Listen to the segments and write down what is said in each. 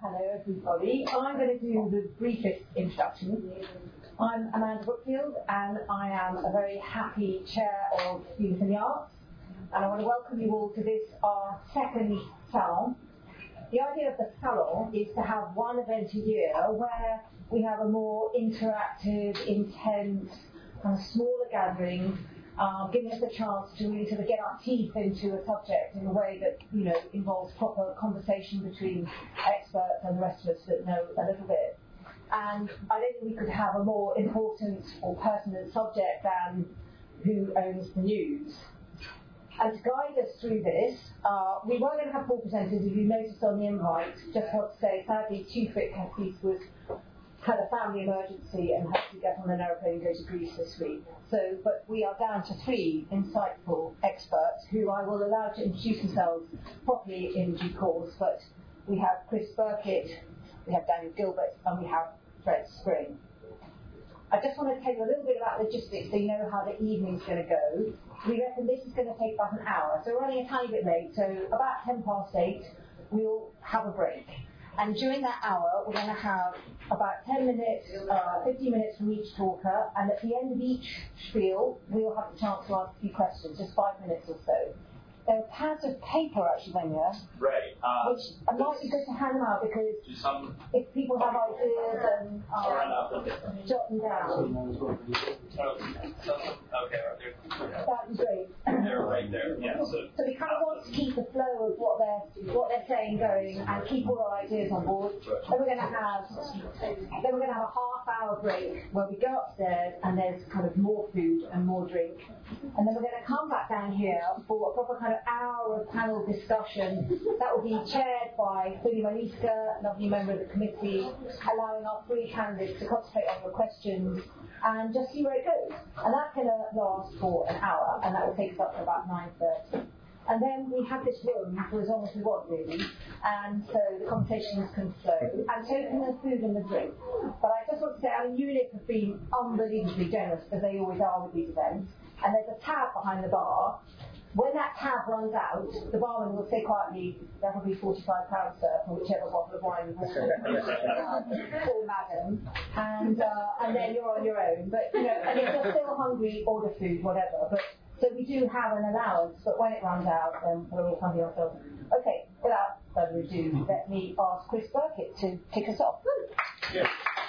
Hello everybody. I'm going to do the briefest introduction. I'm Amanda Brookfield and I am a very happy chair of Youth in the Arts, and I want to welcome you all to this, our second salon. The idea of the salon is to have one event a year where we have a more interactive, intense, kind of smaller gathering, giving us a chance to really sort of get our teeth into a subject in a way that, you know, involves proper conversation between experts and the rest of us that know a little bit. And I don't think we could have a more important or pertinent subject than who owns the news. And to guide us through this, we were going to have 4 presenters. If you noticed on the invite, just want to say, sadly, Tufik had a family emergency and had to get on an aeroplane and go to Greece this week. But we are down to 3 insightful experts who I will allow to introduce themselves properly in due course. But we have Chris Burkett, we have Daniel Gilbert, and we have Fred Spring. I just want to tell you a little bit about logistics so you know how the evening's going to go. We reckon this is going to take about an hour, so we're running a tiny bit late, so about 8:10, we'll have a break. And during that hour, we're going to have about 10 minutes, 15 minutes from each talker, and at the end of each spiel, we'll have the chance to ask a few questions, just 5 minutes or so. There are pads of paper actually in here, right, which I might be good to hand them out because if people have ideas and jot them down. Okay, that'd be great. They're right there. Yeah. So we kind of want to keep the flow of what they're saying going and keep all our ideas on board. Then we're going to have a half-hour break where we go upstairs and there's kind of more food and more drink, and then we're going to come back down here for a proper kind of hour of panel discussion that will be chaired by Philly Maniska, lovely member of the committee, allowing our 3 candidates to concentrate on the questions and just see where it goes. And that's going to last for an hour, and that will take us up to about 9:30. And then we have this room for as long as we want, really, and so the conversations can flow, and so can the food and the drink. But I just want to say, UNIP have been unbelievably generous, as they always are with these events, and there's a tab behind the bar. When that tab runs out, the barman will say quietly, that'll be £45, sir, for whichever bottle of wine you want, or madam, and then you're on your own. But, you know, and if you're still hungry, order food, whatever. But so we do have an allowance, but when it runs out, then we're all hungry ourselves. Okay, without further ado, let me ask Chris Burkett to kick us off. Yeah.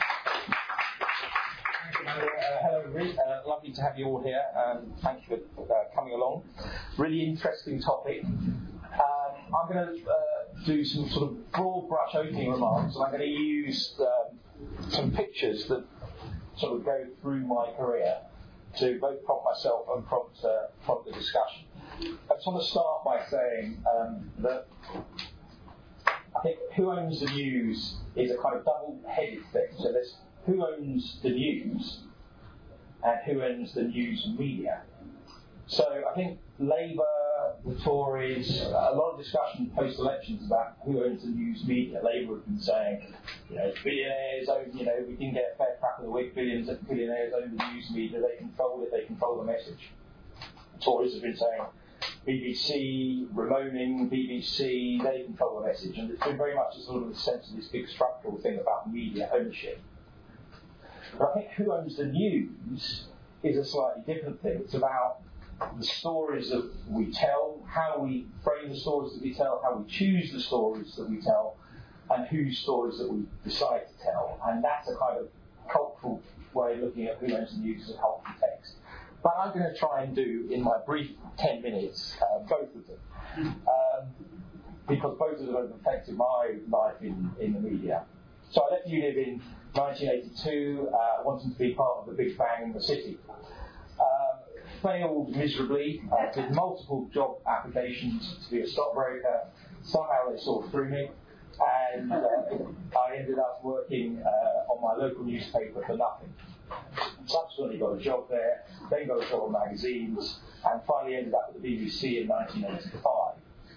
Hello everybody, lovely to have you all here, and thank you for coming along. Really interesting topic. I'm going to do some sort of broad brush opening remarks, and I'm going to use some pictures that sort of go through my career to both prompt myself and prompt the discussion. I just want to start by saying that I think who owns the news is a kind of double-headed thing. So there's who owns the news and who owns the news media. So I think Labour, the Tories, a lot of discussion post-elections about who owns the news media. Labour have been saying, billionaires own, we didn't get a fair crack of the whip, billionaires own the news media, they control it, they control the message. The Tories have been saying, BBC, Ramoning, BBC, they control the message. And it's been very much a sort of a sense of this big structural thing about media ownership. But I think who owns the news is a slightly different thing. It's about the stories that we tell, how we frame the stories that we tell, how we choose the stories that we tell, and whose stories that we decide to tell. And that's a kind of cultural way of looking at who owns the news as a cultural text. But I'm going to try and do, in my brief 10 minutes, both of them. Because both of them have affected my life in the media. So I left UNIP in 1982, wanting to be part of the Big Bang in the city. Failed miserably, did multiple job applications to be a stockbroker. Somehow they saw through me, and I ended up working on my local newspaper for nothing. Subsequently got a job there, then got a job on magazines, and finally ended up at the BBC in 1985.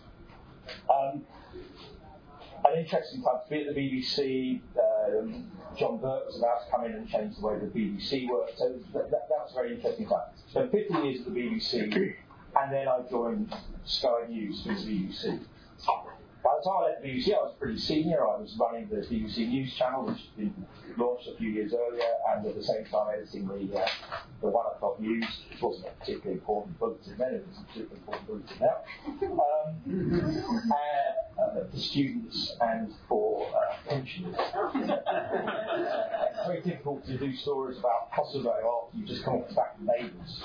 An interesting time to be at the BBC. John Burke was about to come in and change the way the BBC worked, so that was a very interesting time. Spent 15 years at the BBC, and then I joined Sky News through the BBC. By the time I left the BBC, I was pretty senior. I was running the BBC News channel, which had been launched a few years earlier, and at the same time editing the 1 o'clock news, which wasn't a particularly important bulletin then, it was a particularly important bulletin now, for students and for pensioners. It's very difficult to do stories about Kosovo after you just come off the back of Neighbours.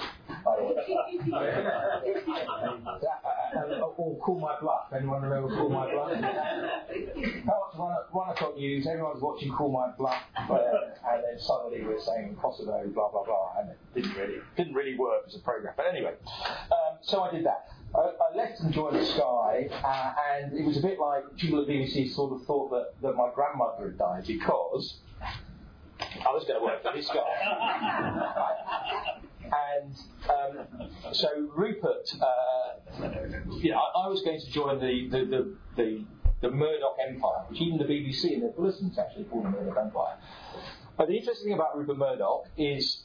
Or Call My Bluff. Anyone remember Call My Bluff? Come on to 1 o'clock news, everyone's watching Call My Bluff, and then suddenly we're saying Kosovo, blah blah blah, and it didn't really work as a programme. But anyway, so I did that. I left and joined Sky, and it was a bit like people at BBC sort of thought that my grandmother had died because I was going to work for this guy. And so Rupert, I was going to join the Murdoch Empire, which even the BBC in their bulletins actually call the Murdoch Empire. But the interesting thing about Rupert Murdoch is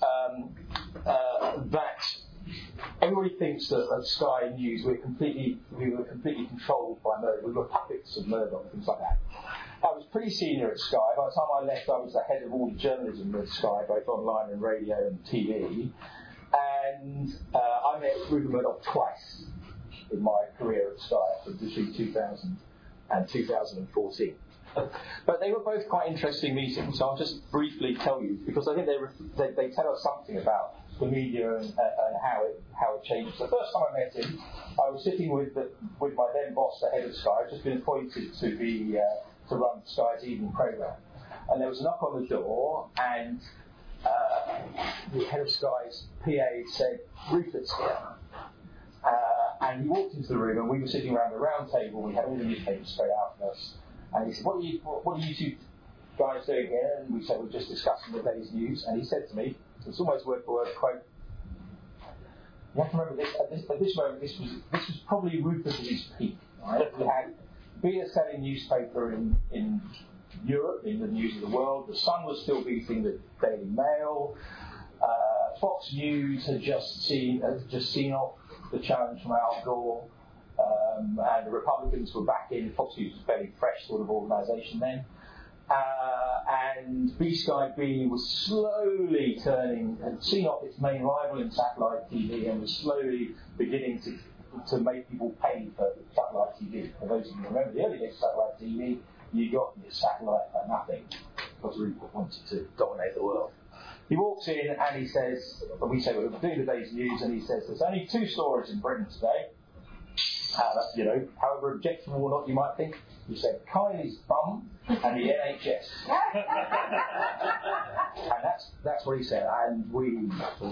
that everybody thinks that at Sky News we were completely controlled by Murdoch. We were puppets of Murdoch, things like that. I was pretty senior at Sky. By the time I left, I was the head of all the journalism at Sky, both online and radio and TV. And I met Rupert Murdoch twice in my career at Sky, between 2000 and 2014. But they were both quite interesting meetings, so I'll just briefly tell you, because I think they tell us something about the media and how it changes. The first time I met him, I was sitting with my then boss, the head of Sky. I'd just been appointed to run Sky's evening programme. And there was a knock on the door, and the head of Sky's PA said, "Rupert's here." And he walked into the room, and we were sitting around the round table. We had all the newspapers spread out for us. And he said, what are you two guys doing here? And we said, we're just discussing the day's news. And he said to me, it's almost word for word, quote, you have to remember this, at this moment, this was probably Rupert at his peak. Right? We had beer selling newspaper in Europe, in the news of the world. The Sun was still beating the Daily Mail. Fox News had just seen off the challenge from Al Gore. And the Republicans were back in. Fox News was a fairly fresh sort of organisation then. And B-Sky B was slowly turning, had seen off its main rival in satellite TV and was slowly beginning to make people pay for satellite TV. For those of you who remember the early days of satellite TV, you got your satellite for nothing because Rupert wanted to dominate the world. He walks in and he says, we say we're doing the day's news, and he says there's only 2 stories in Britain today. However objectionable or not you might think, he said Kylie's bum and the NHS. And that's what he said, and we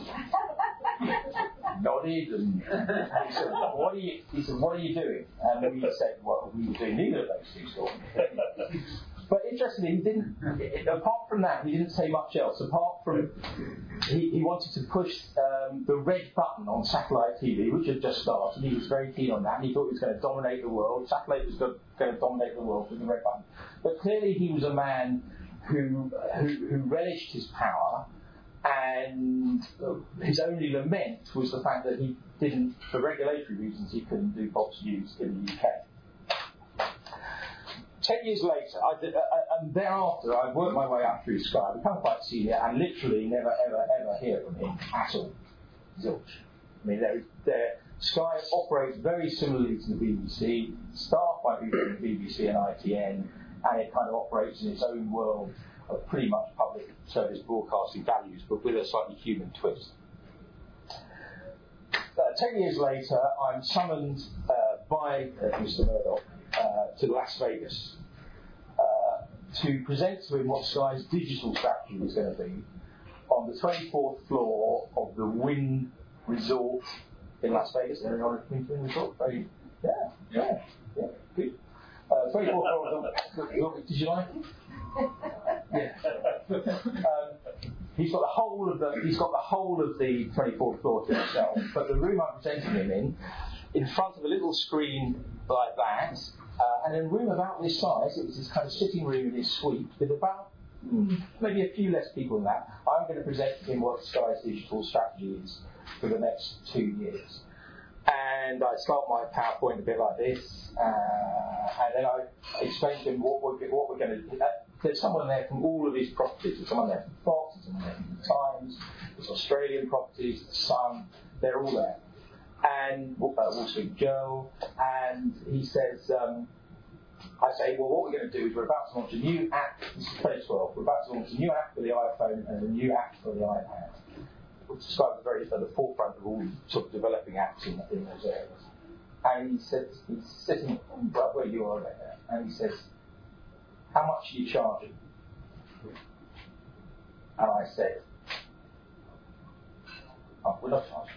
nodded, and he said, what are you doing? And we said, well, we were doing neither of those 2 stories. But interestingly, he didn't. Apart from that, he didn't say much else. Apart from he wanted to push the red button on satellite TV, which had just started. He was very keen on that. And he thought he was going to dominate the world. Satellite was going to dominate the world with the red button. But clearly, he was a man who relished his power, and his only lament was the fact that he didn't, for regulatory reasons, he couldn't do Fox News in the UK. 10 years later, and thereafter, I've worked my way up through Sky, become quite senior, and literally never, ever, ever hear from him at all. Zilch. I mean, Sky operates very similarly to the BBC, staffed by people in the BBC and ITN, and it kind of operates in its own world of pretty much public service broadcasting values, but with a slightly human twist. 10 years later, I'm summoned by Mr. Murdoch to Las Vegas to present to him what Sky's digital strategy was going to be on the 24th floor of the Wynn Resort in Las Vegas. Anyone at Wynn Resort? Yeah, good. 24th floor of the... Did you like it? Yeah. He's got the whole of the 24th floor to himself, but the room I'm presenting him in front of a little screen like that, and in a room about this size, it was this kind of sitting room in his suite with about maybe a few less people than that. I'm going to present to him what Sky's digital strategy is for the next 2 years. And I start my PowerPoint a bit like this, and then I explain to him what we're going to do. There's someone there from all of these properties. There's someone there from Fox, there's someone there from the Times, there's Australian properties, the Sun, they're all there. And Wall Street Journal, and he says, I say, well, what we're going to do is we're about to launch a new app. This is 2012. We're about to launch a new app for the iPhone and a new app for the iPad. Which describes the very at the forefront of all sort of developing apps in those areas. And he says, he's sitting right where you are right there, and he says, how much are you charging? And I said, oh, we're not charging.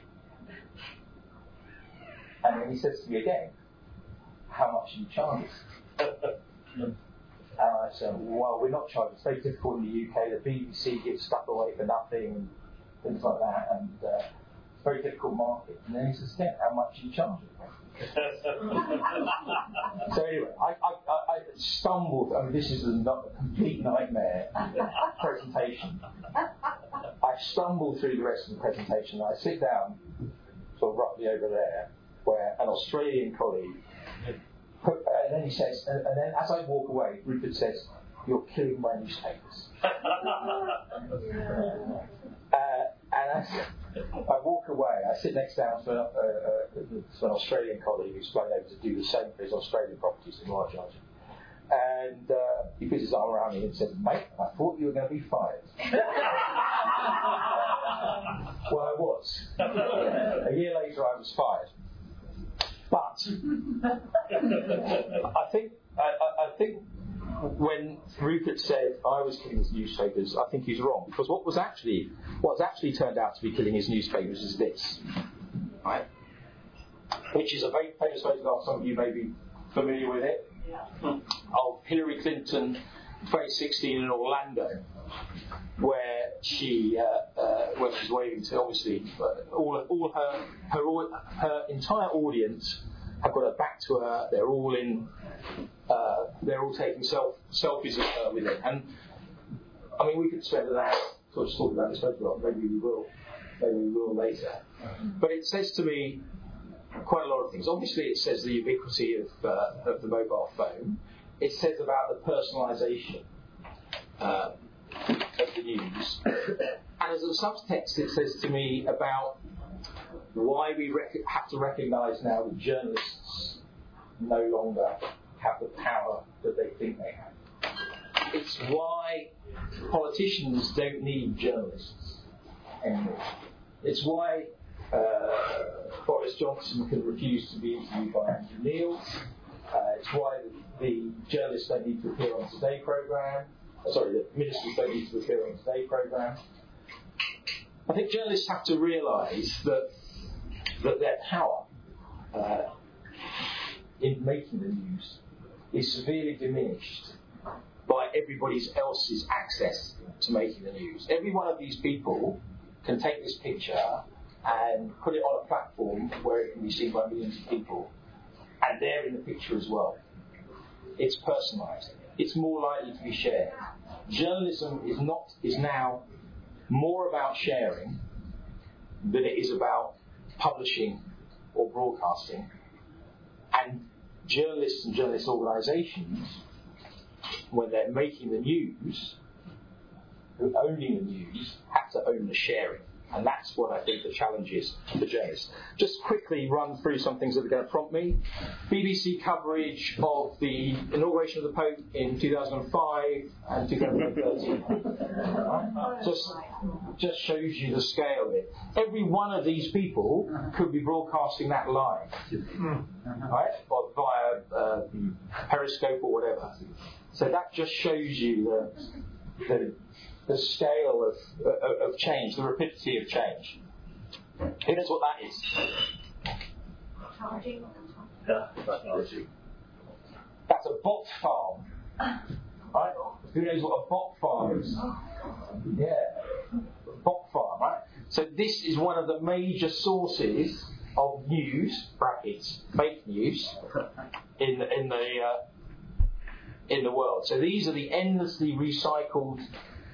And then he says to me again, how much are you charging? And I said, well, we're not charging. It's very difficult in the UK. The BBC gives stuff away for nothing, things like that, and it's a very difficult market. And then he says, again, how much are you charging? So anyway, I stumbled. I mean, this is a complete nightmare presentation. I stumbled through the rest of the presentation. I sit down, sort of roughly over there, where an Australian colleague, and then he says, and then as I walk away, Rupert says, "You're killing my newspapers." And as I walk away, I sit next down to an Australian colleague who's flown over to do the same for his Australian properties in large charge. And he puts his arm around me and says, "Mate, I thought you were going to be fired." Well, I was. A year later, I was fired. But I think when Rupert said I was killing his newspapers, I think he's wrong, because what's actually turned out to be killing his newspapers is this, right? Which is a very famous photograph. Some of you may be familiar with it, of Hillary Clinton, 2016 in Orlando, where she's waving to obviously all her entire audience have got her back to her. They're all taking selfies of her with it. And I mean, we could spend an hour sort of talking about this photograph. Maybe we will later. But it says to me quite a lot of things. Obviously, it says the ubiquity of the mobile phone. It says about the personalisation of the news. And as a subtext, it says to me about why we have to recognise now that journalists no longer have the power that they think they have. It's why politicians don't need journalists anymore. It's why Boris Johnson can refuse to be interviewed by Andrew Neil. It's why the journalists don't need to appear on Today programme. The ministers don't need to appear on Today programme. I think journalists have to realise that their power in making the news is severely diminished by everybody else's access to making the news. Every one of these people can take this picture and put it on a platform where it can be seen by millions of people, and they're in the picture as well. It's personalised. It's more likely to be shared. Journalism is now more about sharing than it is about publishing or broadcasting. And journalists and journalist organisations, when they're making the news, owning the news, have to own the sharing. And that's what I think the challenge is for journalists. Just quickly run through some things that are going to prompt me. BBC coverage of the inauguration of the Pope in 2005 and 2013. Just shows you the scale of it. Every one of these people could be broadcasting that live, right? Or via Periscope or whatever. So that just shows you the scale of change, the rapidity of change. Who knows what that is? Charging. That's a bot farm. Right? Who knows what a bot farm is? Yeah. Bot farm, right? So this is one of the major sources of news, brackets, fake news, in the world. So these are the endlessly recycled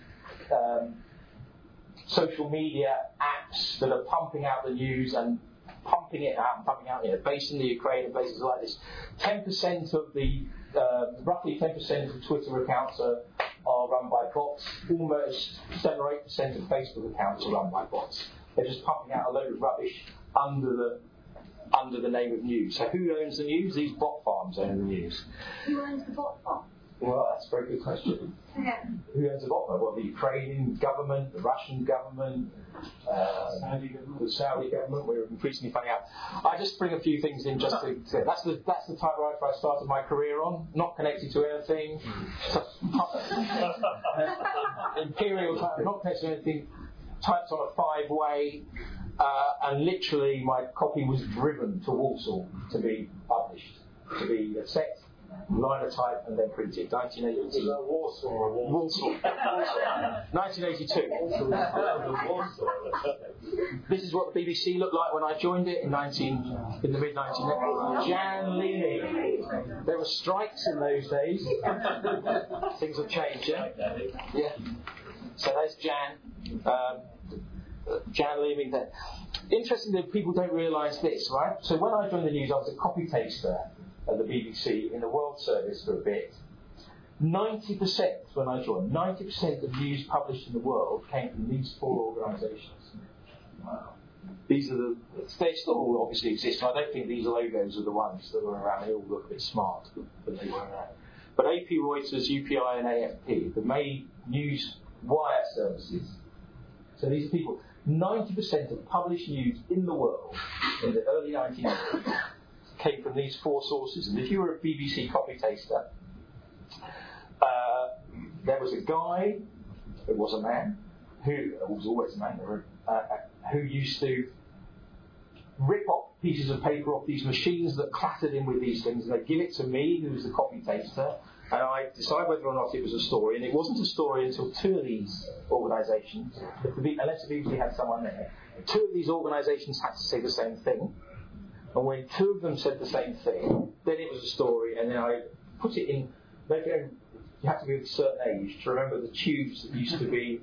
social media apps that are pumping out the news, and pumping it out and pumping out, based in the Ukraine and places like this. 10% of roughly 10% of Twitter accounts are run by bots. Almost 7 or 8% of Facebook accounts are run by bots. They're just pumping out a load of rubbish under the name of news. So who owns the news? These bot farms own the news. Who owns the bot farm? Well, that's a very good question. Yeah. Who owns the bot farm? Well, the Ukrainian government, the Russian government, the Saudi government. We're increasingly finding out. I just bring a few things in just to say that's the typewriter I started my career on, not connected to anything. Imperial type, not connected to anything. Typed on a 5-way, and literally my copy was driven to Walsall to be published, to be set, linotype, and then printed. 1982. Warsaw or Walsall. 1982. This is what the BBC looked like when I joined it in the mid 1980s. Jan Leeming. There were strikes in those days. Things have changed, yeah. Yeah. So there's Jan Leeming there. Interestingly, people don't realise this, right? So when I joined the news, I was a copy taster at the BBC in the World Service for a bit. 90% when I joined, 90% of news published in the world came from these 4 organisations. Wow. These are they still all obviously exist. I don't think these logos are the ones that were around. They all look a bit smart, but they weren't around. But AP, Reuters, UPI and AFP, the main news wire services. So these are people. 90% of published news in the world in the early 1980s came from these 4 sources. And if you were a BBC copy taster, there was a guy, it was a man, it was always a man, who used to rip off pieces of paper off these machines that clattered in with these things, and they'd give it to me, who was the copy taster, and I'd decide whether or not it was a story. And it wasn't a story until 2 of these organisations, unless the BBC had someone there, 2 of these organisations had to say the same thing. And when 2 of them said the same thing, then it was a story, and then I put it in. You have to be of a certain age to remember the tubes that used to be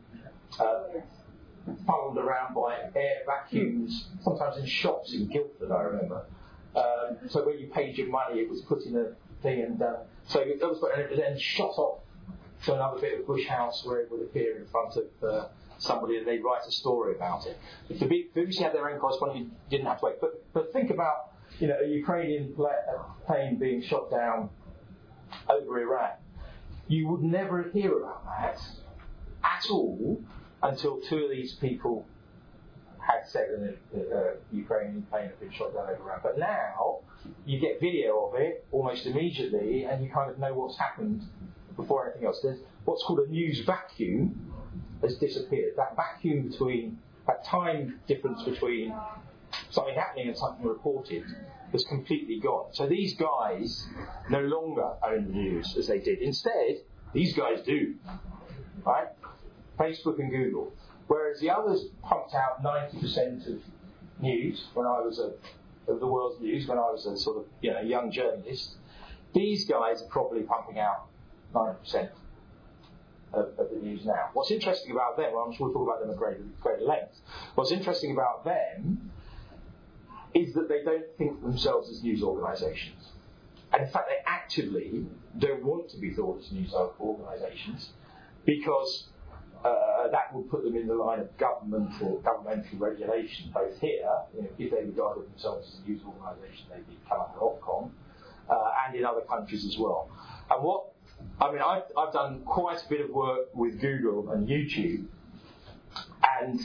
funneled around by air vacuums, sometimes in shops in Guildford, I remember. So when you paid your money, it was put in a thing, and so it was then shot off to another bit of bush house where it would appear in front of somebody, and they'd write a story about it. If the BBC had their own correspondent, you didn't have to wait. But think about a Ukrainian plane being shot down over Iran. You would never hear about that at all until 2 of these people had said that a Ukrainian plane had been shot down over Iran. But now you get video of it almost immediately, and you kind of know what's happened before anything else. There's what's called a news vacuum has disappeared. That vacuum between that time difference between something happening and something reported has completely gone. So these guys no longer own the news as they did. Instead, these guys do, right? Facebook and Google. Whereas the others pumped out 90% of news when I was of the world's news when I was a sort of young journalist. These guys are probably pumping out 90% of the news now. What's interesting about them, well, I'm sure we'll talk about them at greater length. What's interesting about them is that they don't think of themselves as news organisations. And in fact, they actively don't want to be thought as news organisations because that would put them in the line of government or governmental regulation, both here, if they regarded themselves as a news organisation, they'd be come under Ofcom, and in other countries as well. And I've done quite a bit of work with Google and YouTube, and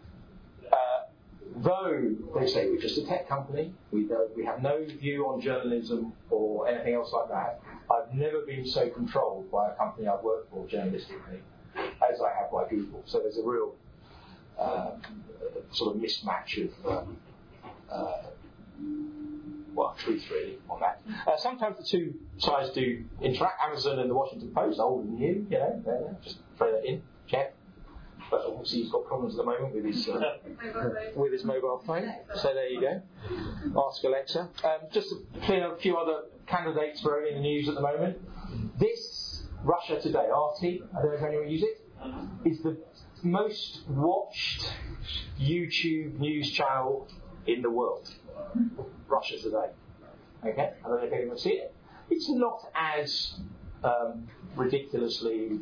though they say we're just a tech company, we have no view on journalism or anything else like that, I've never been so controlled by a company I've worked for journalistically as I have by Google. So there's a real sort of mismatch of truth really on that. Sometimes the 2 sides do interact. Amazon and the Washington Post, older than you, just throw that in, check. But obviously he's got problems at the moment with his mobile phone. So there you go. Ask Alexa. Just to clean up a few other candidates for in the news at the moment. This Russia Today, RT, I don't know if anyone uses it, is the most watched YouTube news channel in the world. Russia Today. Okay, I don't know if anyone see it. It's not as ridiculously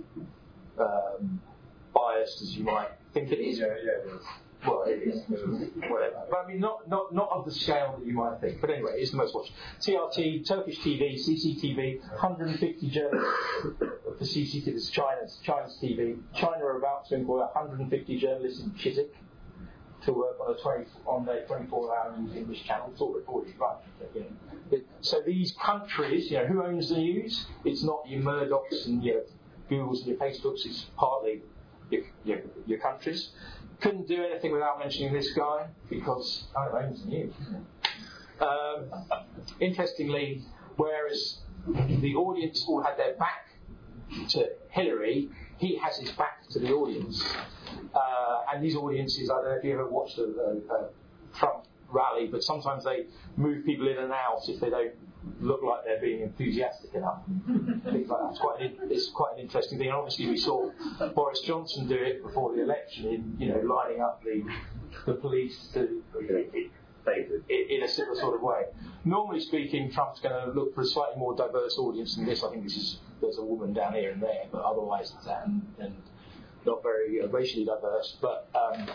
biased as you might think it is. Yeah, it is. Well, it is. Whatever. But I mean, not of the scale that you might think. But anyway, it's the most watched. TRT, Turkish TV, CCTV, 150 journalists for CCTV. It's China's TV. China are about to employ 150 journalists in Chiswick to work on their 24-hour news English channel. It's all reported, right? So these countries, who owns the news? It's not your Murdochs and your Googles and your Facebooks. It's partly your countries. Couldn't do anything without mentioning this guy because owns the news. Interestingly, whereas the audience all had their back to Hillary, he has his back to the audience. And these audiences, I don't know if you ever watched a Trump rally, but sometimes they move people in and out if they don't look like they're being enthusiastic enough. Things like that. It's quite an interesting thing. And obviously, we saw Boris Johnson do it before the election in lining up the police to in a similar sort of way. Normally speaking, Trump's going to look for a slightly more diverse audience than this. I think there's a woman down here and there, but otherwise it's that and not very racially diverse. But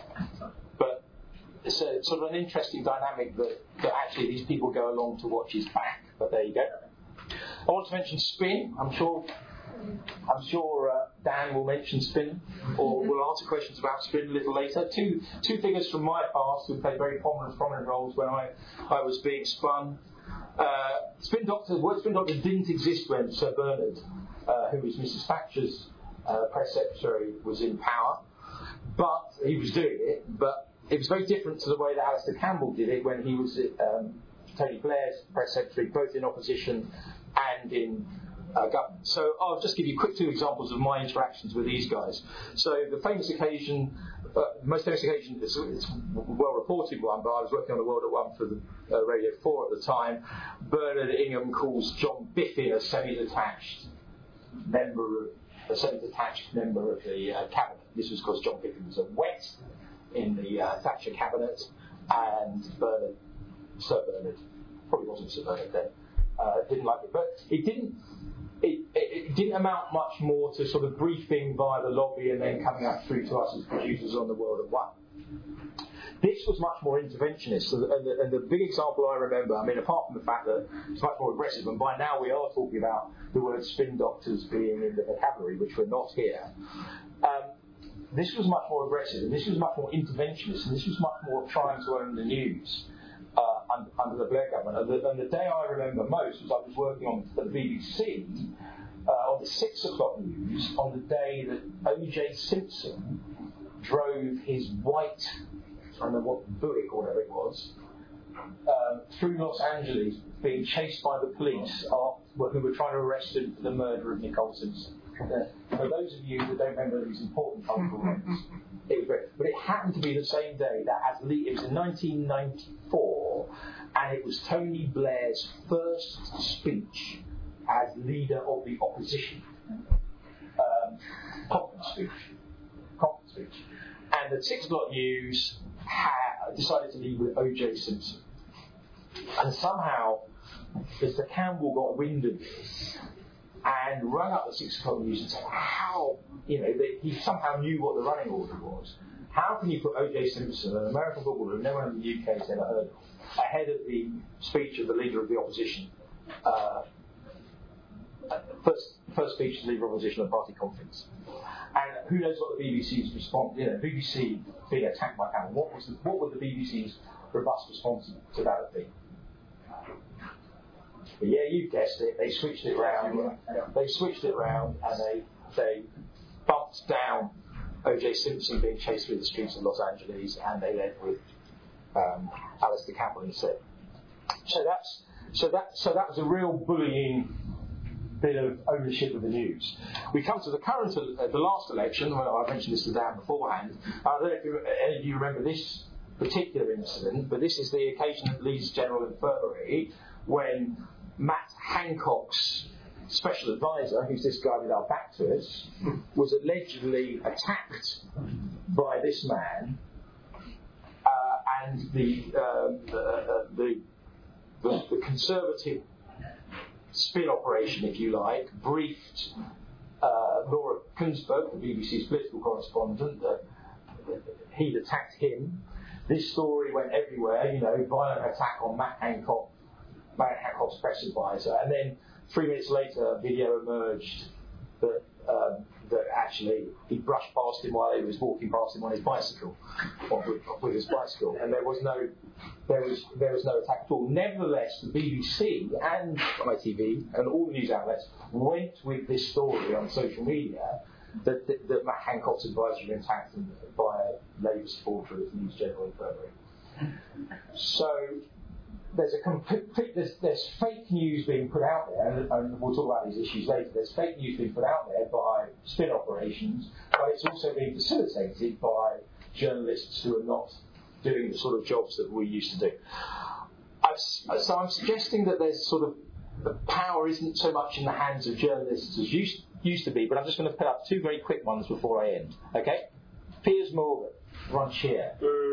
it's a sort of an interesting dynamic that actually these people go along to watch his back. But there you go. I want to mention Spin. I'm sure Dan will mention Spin, or will answer questions about Spin a little later. Two figures from my past who played very prominent roles when I was being spun. Spin Doctor didn't exist when Sir Bernard, who was Mrs. Thatcher's press secretary, was in power, but he was doing it. But it was very different to the way that Alistair Campbell did it when he was Tony Blair's press secretary, both in opposition and in government. So I'll just give you quick two examples of my interactions with these guys. So the most famous occasion, it's a well-reported one, but I was working on the World at One for the Radio 4 at the time. Bernard Ingham calls John Biffin a semi-detached member of the cabinet. This was because John Biffin was a wet in the Thatcher cabinet, and Sir Bernard, probably wasn't Sir Bernard then, didn't like it. But it didn't amount much more to sort of briefing via the lobby and then coming up through to us as producers on the World at One. This was much more interventionist, and the big example I remember, apart from the fact that it's much more aggressive, and by now we are talking about the word spin doctors being in the vocabulary, which we're not here. This was much more aggressive, and this was much more interventionist, and this was much more trying to own the news under the Blair government. And the day I remember most was I was working on the BBC on the 6 o'clock news on the day that O.J. Simpson drove his white, I don't know what, Buick or whatever it was, through Los Angeles, being chased by the police who were trying to arrest him for the murder of Nicole Simpson. For those of you that don't remember these important cultural events, it was great. But it happened to be the same day that it was in 1994, and it was Tony Blair's first speech as leader of the opposition. Conference speech. And the 6 o'clock news decided to lead with O.J. Simpson. And somehow, Mr. Campbell got wind of this and rang up the 6 o'clock news and said, he somehow knew what the running order was. How can you put O.J. Simpson, an American footballer who no one in the UK has ever heard of, ahead of the speech of the leader of the opposition? First speech as leader of opposition at a party conference. And who knows what the BBC's response, BBC being attacked by Campbell, what would the BBC's robust response to that have been? But yeah, you guessed it, they switched it round. They switched it round and they bumped down O.J. Simpson being chased through the streets of Los Angeles, and they led with Alistair Campbell instead. So that was a real bullying bit of ownership of the news. We come to the last election. Well, I mentioned this to Dan beforehand. I don't know if any of you remember this particular incident, but this is the occasion at Leeds General Infirmary when Matt Hancock's special advisor, who's this guy with our back to us, was allegedly attacked by this man, and the Conservative spin operation, if you like, briefed Laura Kuenssberg, the BBC's political correspondent, that he'd attacked him. This story went everywhere, violent attack on Matt Hancock's press advisor, and then 3 minutes later, a video emerged that actually he brushed past him while he was walking past him on his bicycle, with his bicycle, and there was no attack at all. Nevertheless, the BBC and ITV and all the news outlets went with this story on social media that Matt Hancock's advisor had been attacked by a Labour supporter at News General Infirmary. So there's fake news being put out there, and we'll talk about these issues later. There's fake news being put out there by spin operations, but it's also being facilitated by journalists who are not doing the sort of jobs that we used to do. So I'm suggesting that there's sort of the power isn't so much in the hands of journalists as used to be, but I'm just going to put up 2 very quick ones before I end. Okay? Piers Morgan, everyone cheer.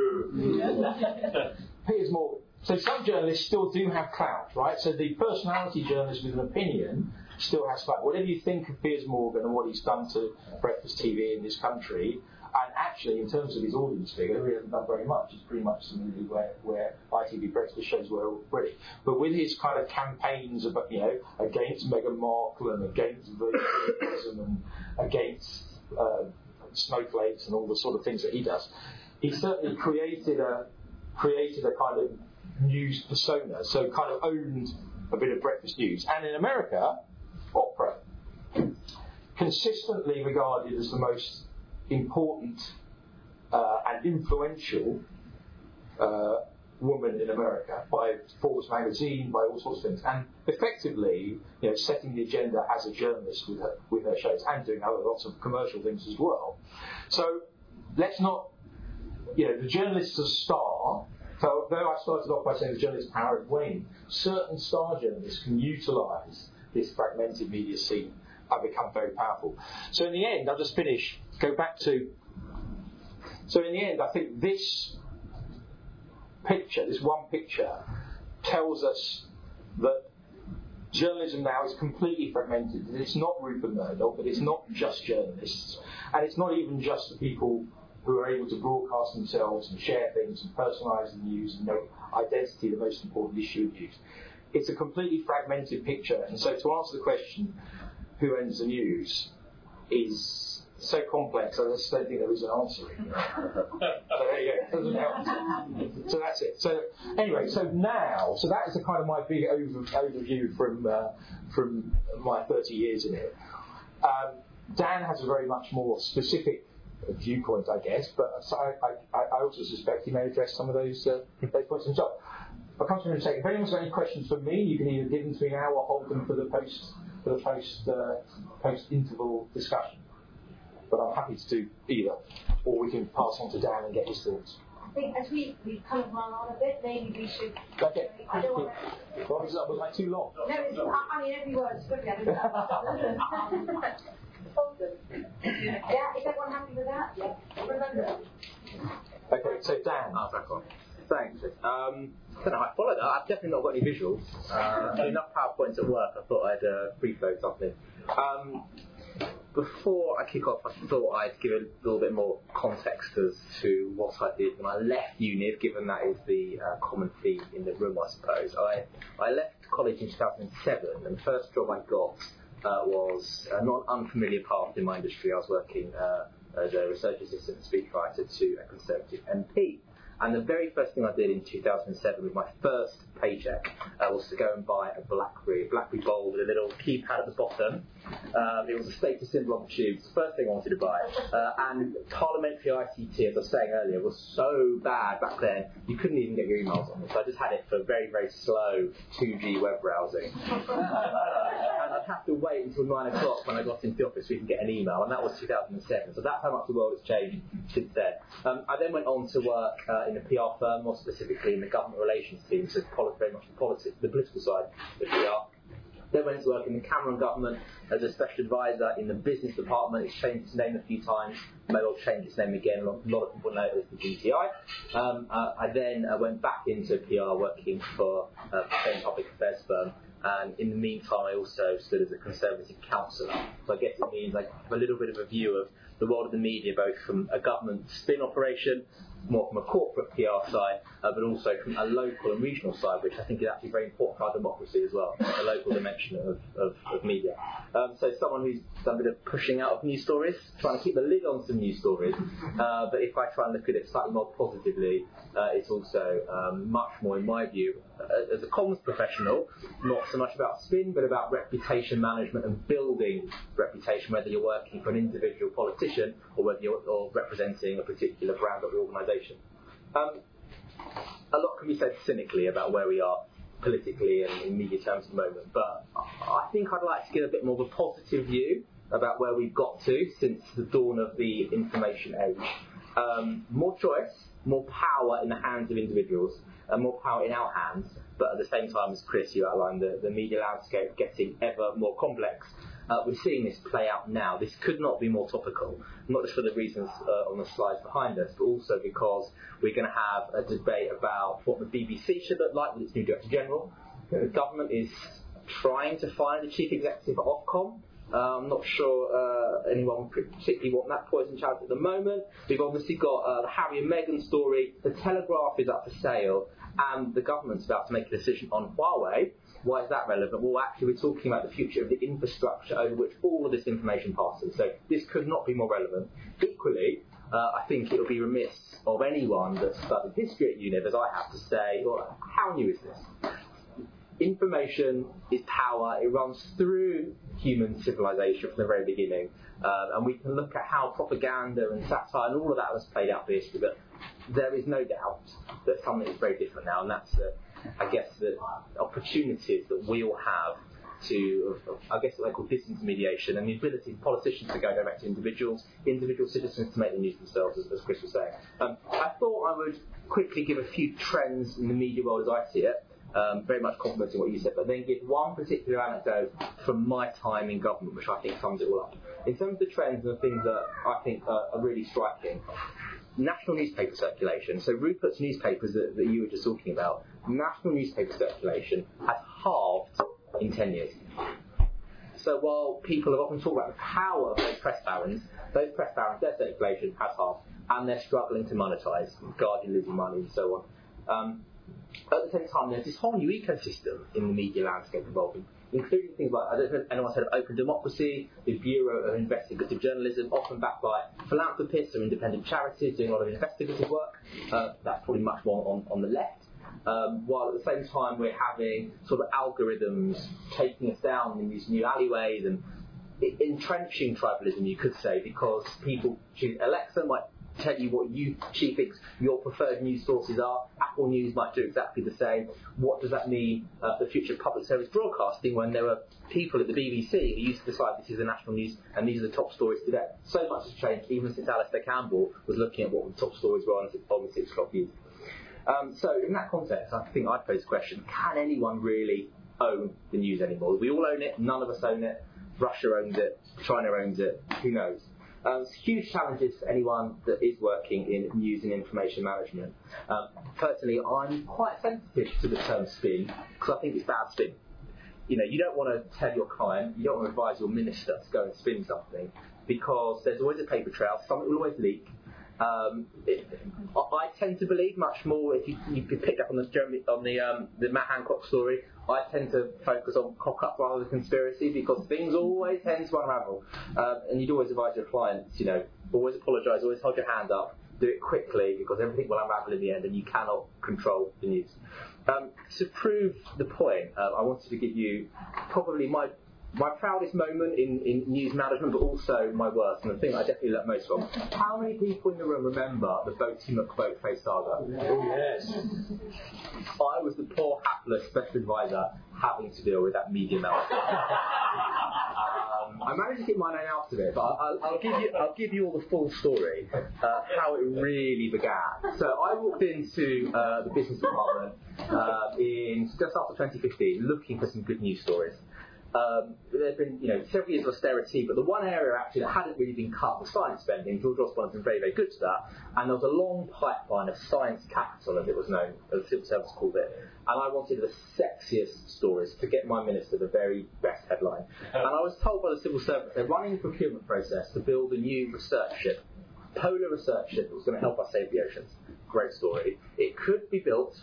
Piers Morgan. So some journalists still do have clout, right? So the personality journalist with an opinion still has clout. Whatever you think of Piers Morgan and what he's done to breakfast TV in this country, and actually in terms of his audience figure, he hasn't done very much. It's pretty much similarly where ITV breakfast shows were already. But with his kind of campaigns about, against Meghan Markle and against virtualism and against snowflakes and all the sort of things that he does, he certainly created a kind of news persona, so kind of owned a bit of breakfast news. And in America, Oprah, consistently regarded as the most important and influential woman in America by Forbes magazine, by all sorts of things, and effectively, setting the agenda as a journalist with her shows, and doing lots of commercial things as well. So let's not, the journalist's a star. So though I started off by saying the journalist's power is waning, certain star journalists can utilise this fragmented media scene and become very powerful. So in the end, I'll just finish, go back to... So in the end, I think this picture, this one picture, tells us that journalism now is completely fragmented. It's not Rupert Murdoch, but it's not just journalists. And it's not even just the people who are able to broadcast themselves and share things and personalise the news and make identity the most important issue of news. It's a completely fragmented picture, and so to answer the question, who owns the news, is so complex, I just don't think there is an answer. So there you go, doesn't help. So that's it. So anyway, so that is a kind of my big overview from my 30 years in it. Dan has a very much more specific viewpoint, I guess, but so I also suspect he may address some of those points himself. I'll come to him in a second. If anyone's got any questions for me, you can either give them to me now or hold them for the post interval discussion. But I'm happy to do either, or we can pass on to Dan and get his thoughts. I think as we've kind of run on a bit, maybe we should. Okay. I don't want to. Well, was I too long? No, every word's good. Yeah, is everyone happy with that? Yeah. Okay, so Dan. Back on. Thanks. I don't know how I followed that. I've definitely not got any visuals. Enough PowerPoints at work. I thought I'd brief those off it. Before I kick off, I thought I'd give a little bit more context as to what I did when I left UNIV, given that is the common theme in the room, I suppose. I left college in 2007, and the first job I got was not an unfamiliar path in my industry. I was working as a research assistant and speechwriter to a Conservative MP. And the very first thing I did in 2007 with my first paycheck was to go and buy a BlackBerry Bold with a little keypad at the bottom. It was a status symbol on the tube. It's the first thing I wanted to buy. And parliamentary ICT, as I was saying earlier, was so bad back then, you couldn't even get your emails on it. So I just had it for very, very slow 2G web browsing. And I'd have to wait until 9 o'clock when I got into the office so we could get an email. And that was 2007. So that's how much the world has changed since then. I then went on to work in a PR firm, more specifically in the government relations team, so very much the political side of PR. Then went to work in the Cameron government as a special advisor in the business department. It's changed its name a few times. May well change its name again. A lot of people know it as the GTI. I then went back into PR, working for the same public affairs firm. And in the meantime, I also stood as a Conservative councillor. So I guess it means I have a little bit of a view of the world of the media, both from a government spin operation, more from a corporate PR side, but also from a local and regional side, which I think is actually very important for our democracy as well, the local dimension of media. So someone who's done a bit of pushing out of news stories, trying to keep the lid on some news stories, but if I try and look at it slightly more positively, it's also much more, in my view, as a comms professional, not so much about spin, but about reputation management and building reputation, whether you're working for an individual politician or whether you're representing a particular brand or organisation. A lot can be said cynically about where we are politically and in media terms at the moment, but I think I'd like to give a bit more of a positive view about where we've got to since the dawn of the information age. More choice, more power in the hands of individuals, and more power in our hands, but at the same time, as Chris, you outlined, the media landscape getting ever more complex. We're seeing this play out now. This could not be more topical, not just for the reasons on the slides behind us, but also because we're going to have a debate about what the BBC should look like with its new Director General. The government is trying to find a chief executive at Ofcom. I'm not sure anyone particularly want that poison chalice at the moment. We've obviously got the Harry and Meghan story. The Telegraph is up for sale, and the government's about to make a decision on Huawei. Why is that relevant? Well, actually, we're talking about the future of the infrastructure over which all of this information passes. So this could not be more relevant. Equally, I think it would be remiss of anyone that studied history at UNIV, as I have, to say, well, how new is this? Information is power. It runs through human civilization from the very beginning. And we can look at how propaganda and satire and all of that was played out for history. But there is no doubt that something is very different now. And that's, I guess, the opportunities that we all have to, I guess, what they call disintermediation, and the ability of politicians to go direct to individual citizens to make the news themselves, as Chris was saying. I thought I would quickly give a few trends in the media world as I see it. Very much complementing what you said, but then give one particular anecdote from my time in government, which I think sums it all up. In terms of the trends and the things that I think are really striking, national newspaper circulation. So Rupert's newspapers that you were just talking about, national newspaper circulation has halved in 10 years. So while people have often talked about the power of those press barons, their circulation has halved, and they're struggling to monetise, Guardian losing money and so on. At the same time, there's this whole new ecosystem in the media landscape evolving, including things like, I don't know if anyone's heard of Open Democracy, the Bureau of Investigative Journalism, often backed by philanthropists or independent charities doing a lot of investigative work. That's probably much more on the left. While at the same time we're having sort of algorithms taking us down in these new alleyways and entrenching tribalism, you could say, because people choose Alexa might tell you what she thinks your preferred news sources are. Apple News might do exactly the same. What does that mean for the future of public service broadcasting when there were people at the BBC who used to decide this is the national news and these are the top stories today? So much has changed, even since Alistair Campbell was looking at what the top stories were on the 6 o'clock news. So in that context, I think I'd pose the question, can anyone really own the news anymore? We all own it, none of us own it. Russia owns it, China owns it, who knows? There's huge challenges for anyone that is working in news and information management. Personally, I'm quite sensitive to the term spin because I think it's bad spin. You know, you don't want to tell your client, you don't want to advise your minister to go and spin something because there's always a paper trail, something will always leak. I tend to believe much more, if you picked up on the Matt Hancock story, I tend to focus on cock-up rather than conspiracy because things always tend to unravel. And you'd always advise your clients, you know, always apologise, always hold your hand up, do it quickly because everything will unravel in the end and you cannot control the news. To prove the point, I wanted to give you probably my proudest moment in news management, but also my worst, and the thing I definitely learnt most from. How many people in the room remember the Boaty McBoatface saga? Oh, yes. I was the poor, hapless special advisor having to deal with that media meltdown. I managed to keep my name out of it, but I'll give you all the full story, how it really began. So I walked into the business department in just after 2015, looking for some good news stories. There have been, several years of austerity, but the one area actually that hadn't really been cut was science spending. George Osborne has been very, very good to that. And there was a long pipeline of science capital, as it was known, as the civil service called it. And I wanted the sexiest stories to get my minister the very best headline. And I was told by the civil service they're running a procurement process to build a new research ship, polar research ship that was going to help us save the oceans. Great story. It could be built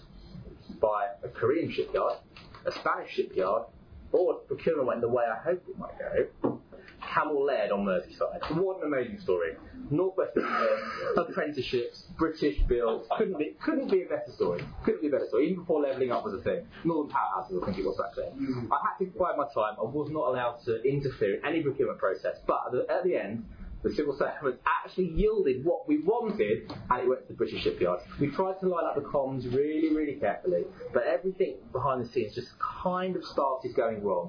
by a Korean shipyard, a Spanish shipyard, or if procurement went the way I hoped it might go, Camel Laird on Merseyside. What an amazing story. Northwest England, apprenticeships, British built. Couldn't be a better story. Couldn't be a better story. Even before levelling up was a thing. Northern Powerhouses, I think it was back then. I had to bide my time. I was not allowed to interfere in any procurement process. But at the end, the civil servants actually yielded what we wanted, and it went to the British shipyard. We tried to line up the comms really, really carefully, but everything behind the scenes just kind of started going wrong.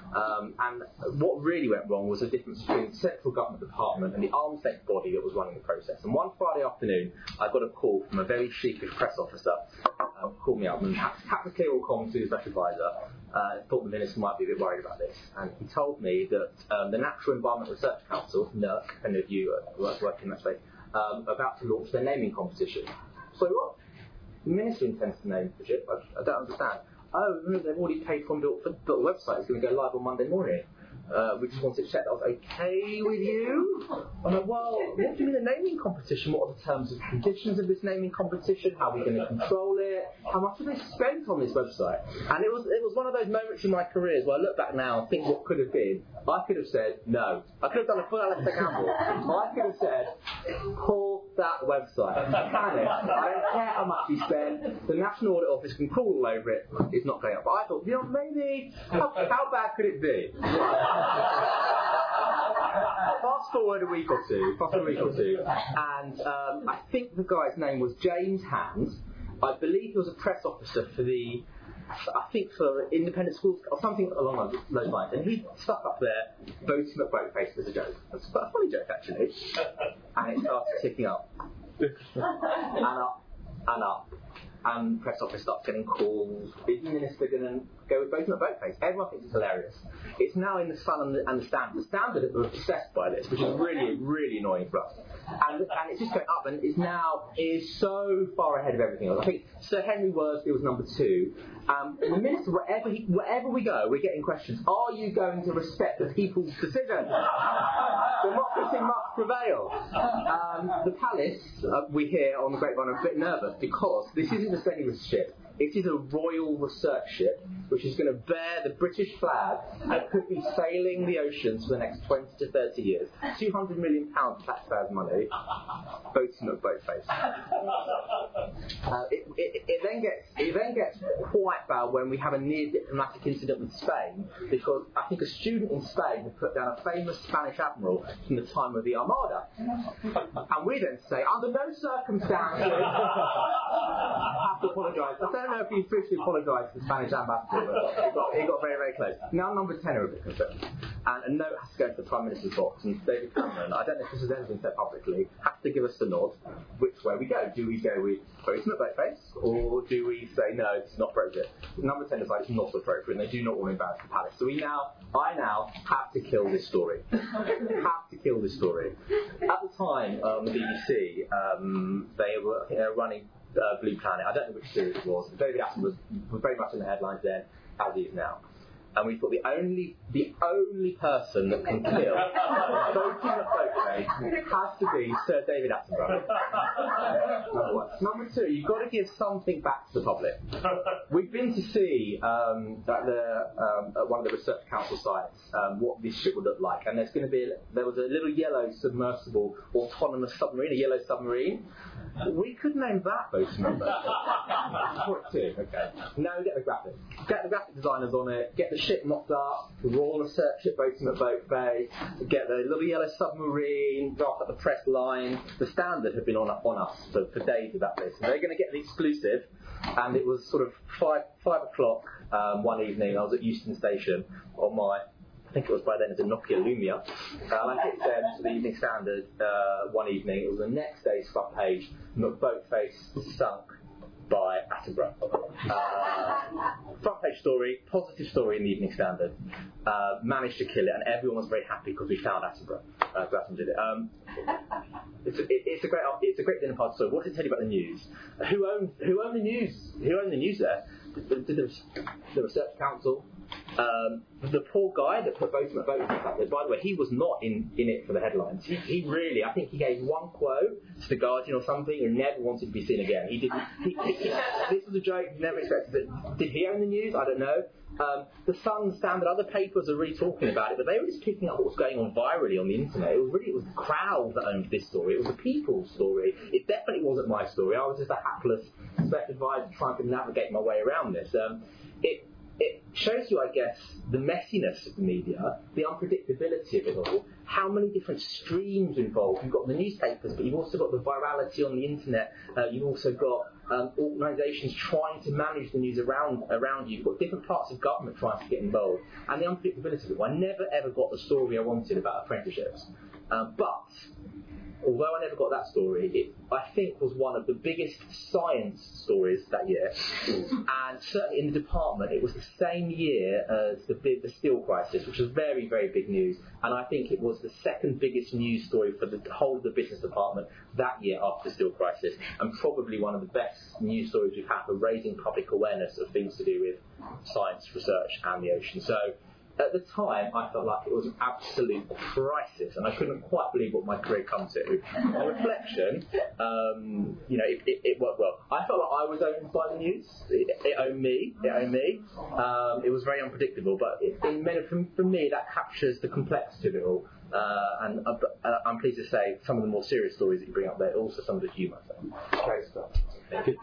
And what really went wrong was the difference between the central government department and the arm's length body that was running the process. And one Friday afternoon, I got a call from a very sheepish press officer, called me up and had to clear all comms to the special advisor. Thought the minister might be a bit worried about this, and he told me that the Natural Environment Research Council, NERC, any of you work in that space, about to launch their naming competition. So what? The minister intends to name the ship? I don't understand. Oh, no, they've already paid for the website. It's going to go live on Monday morning. We just wanted to check that was okay with you. I'm like, well, what do you mean a naming competition? What are the terms and conditions of this naming competition? How are we going to control it? How much have they spent on this website? And it was one of those moments in my career where I look back now and think what could have been. I could have said no. I could have done a full Alistair Campbell. I could have said, pull that website. Can it? I don't care how much you spend. The National Audit Office can crawl all over it. It's not going up. But I thought, maybe, how bad could it be? Fast forward a week or two, and I think the guy's name was James Hands. I believe he was a press officer for independent schools or something along those lines, and he stuck up there, voting at Boatface as a joke. It's quite a funny joke actually, and it started ticking up, and up, and up. And press office starts getting calls. Is the minister going to go with voting at Boatface? Everyone thinks it's hilarious. It's now in the Sun and the Standard. The Standard are obsessed by this, which is really, really annoying for us. And it's just going up, and is so far ahead of everything else. I think Sir Henry Worsley was number 2. The minister, wherever we go, we're getting questions. Are you going to respect the people's decision? Democracy must prevail. The Palace, we hear on the grapevine, are a bit nervous because this isn't just any ship. It is a royal research ship which is going to bear the British flag and could be sailing the oceans for the next 20 to 30 years. £200 million taxpayers' money, voting at Boatface. It then gets quite bad when we have a near diplomatic incident with Spain, because I think a student in Spain had put down a famous Spanish admiral from the time of the Armada. And we then say, under no circumstances, I have to apologise. I don't know if he officially apologised to the Spanish ambassador, but he got very, very close. Now number 10 are a bit concerned. And a note has to go to the Prime Minister's box, and David Cameron, I don't know if this has ever been said publicly, has to give us the nod which way we go. Do we go with voting at Boatface, or do we say, no, it's not appropriate? Number 10 is like, it's not appropriate, and they do not want to embarrass the Palace. So I now have to kill this story. Have to kill this story. At the time, the BBC, they were running Blue Planet. I don't know which series it was. David Attenborough was very much in the headlines then, as he is now. And we thought the only person that can kill voting at Boatface has to be Sir David Attenborough. Number 1. Number 2, you've got to give something back to the public. We've been to see at one of the research council sites what this ship would look like, and there was a little yellow submersible autonomous submarine, a yellow submarine. We could name that voting at Boatface. Okay. Now get the graphics. Get the graphic designers on it. Get the ship mocked up. Royal research ship voting at Boatface. Get the little yellow submarine. Draft up the press line. The Standard had been on us for days about this. And they're going to get the exclusive. And it was sort of 5 o'clock one evening. I was at Euston Station on my, I think it was by then as a Nokia Lumia. I hit them to the Evening Standard one evening. It was the next day's front page. Boatface sunk by Attenborough. Front page story, positive story in the Evening Standard. Managed to kill it, and everyone was very happy because we found Attenborough. Grattan did it. It's a great dinner party story. What does it tell you about the news? Who owned the news? Who owned the news there? The Research Council. The poor guy that put voting at voting back there, by the way, he was not in it for the headlines. He really, I think he gave one quote to The Guardian or something and never wanted to be seen again. He didn't. This was a joke, never expected it. Did he own the news? I don't know. The Sun, Standard, other papers are really talking about it, but they were just picking up what was going on virally on the internet. It was the crowd that owned this story. It was the people's story. It definitely wasn't my story. I was just a hapless spec advisor trying to navigate my way around this. It shows you, I guess, the messiness of the media, the unpredictability of it all, how many different streams involved. You've got the newspapers, but you've also got the virality on the internet. You've also got organisations trying to manage the news around you. You've got different parts of government trying to get involved. And the unpredictability of it. I never, ever got the story I wanted about apprenticeships. But although I never got that story, it, I think, was one of the biggest science stories that year. And certainly in the department, it was the same year as the steel crisis, which was very, very big news. And I think it was the second biggest news story for the whole of the business department that year after the steel crisis, and probably one of the best news stories we've had for raising public awareness of things to do with science, research, and the ocean. So at the time, I felt like it was an absolute crisis, and I couldn't quite believe what my career come to. On reflection, it worked well. I felt like I was owned by the news. It owned me. It was very unpredictable, but for me, that captures the complexity of it all. And I'm pleased to say some of the more serious stories that you bring up there, also some of the humour. Great stuff. Good.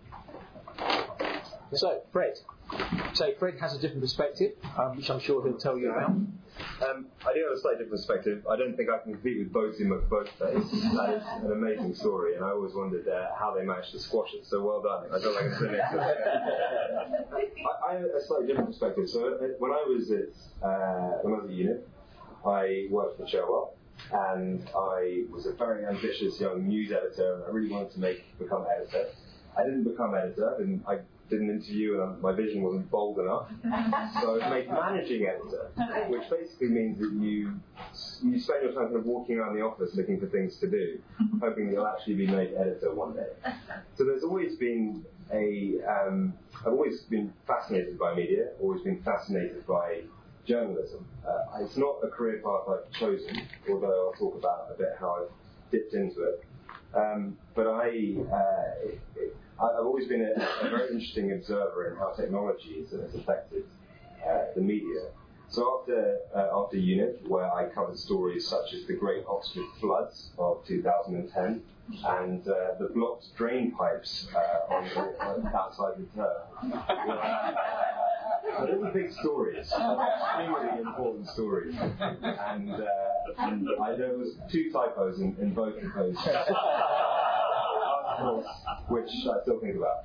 So, Fred has a different perspective, which I'm sure he'll tell you about. I do have a slightly different perspective. I don't think I can compete with Boaty McBoatface. That is an amazing story, and I always wondered how they managed to squash it. So well done. I don't think I can say next. I have a slightly different perspective. So when I was at UNIF, I worked for Cherwell, and I was a very ambitious young news editor, and I really wanted to become editor. I didn't become editor, and I did an interview, and my vision wasn't bold enough. So I was made managing editor, which basically means that you spend your time kind of walking around the office looking for things to do, hoping that you'll actually be made editor one day. So there's always been I've always been fascinated by media, always been fascinated by journalism. It's not a career path I've chosen, although I'll talk about a bit how I've dipped into it. But I've always been a very interesting observer in how technology has affected the media. So after UNIF, where I covered stories such as the Great Oxford Floods of 2010 and the blocked drain pipes outside the Turf. So those are big stories, extremely important stories. And there was 2 typos in both of those articles, which I still think about.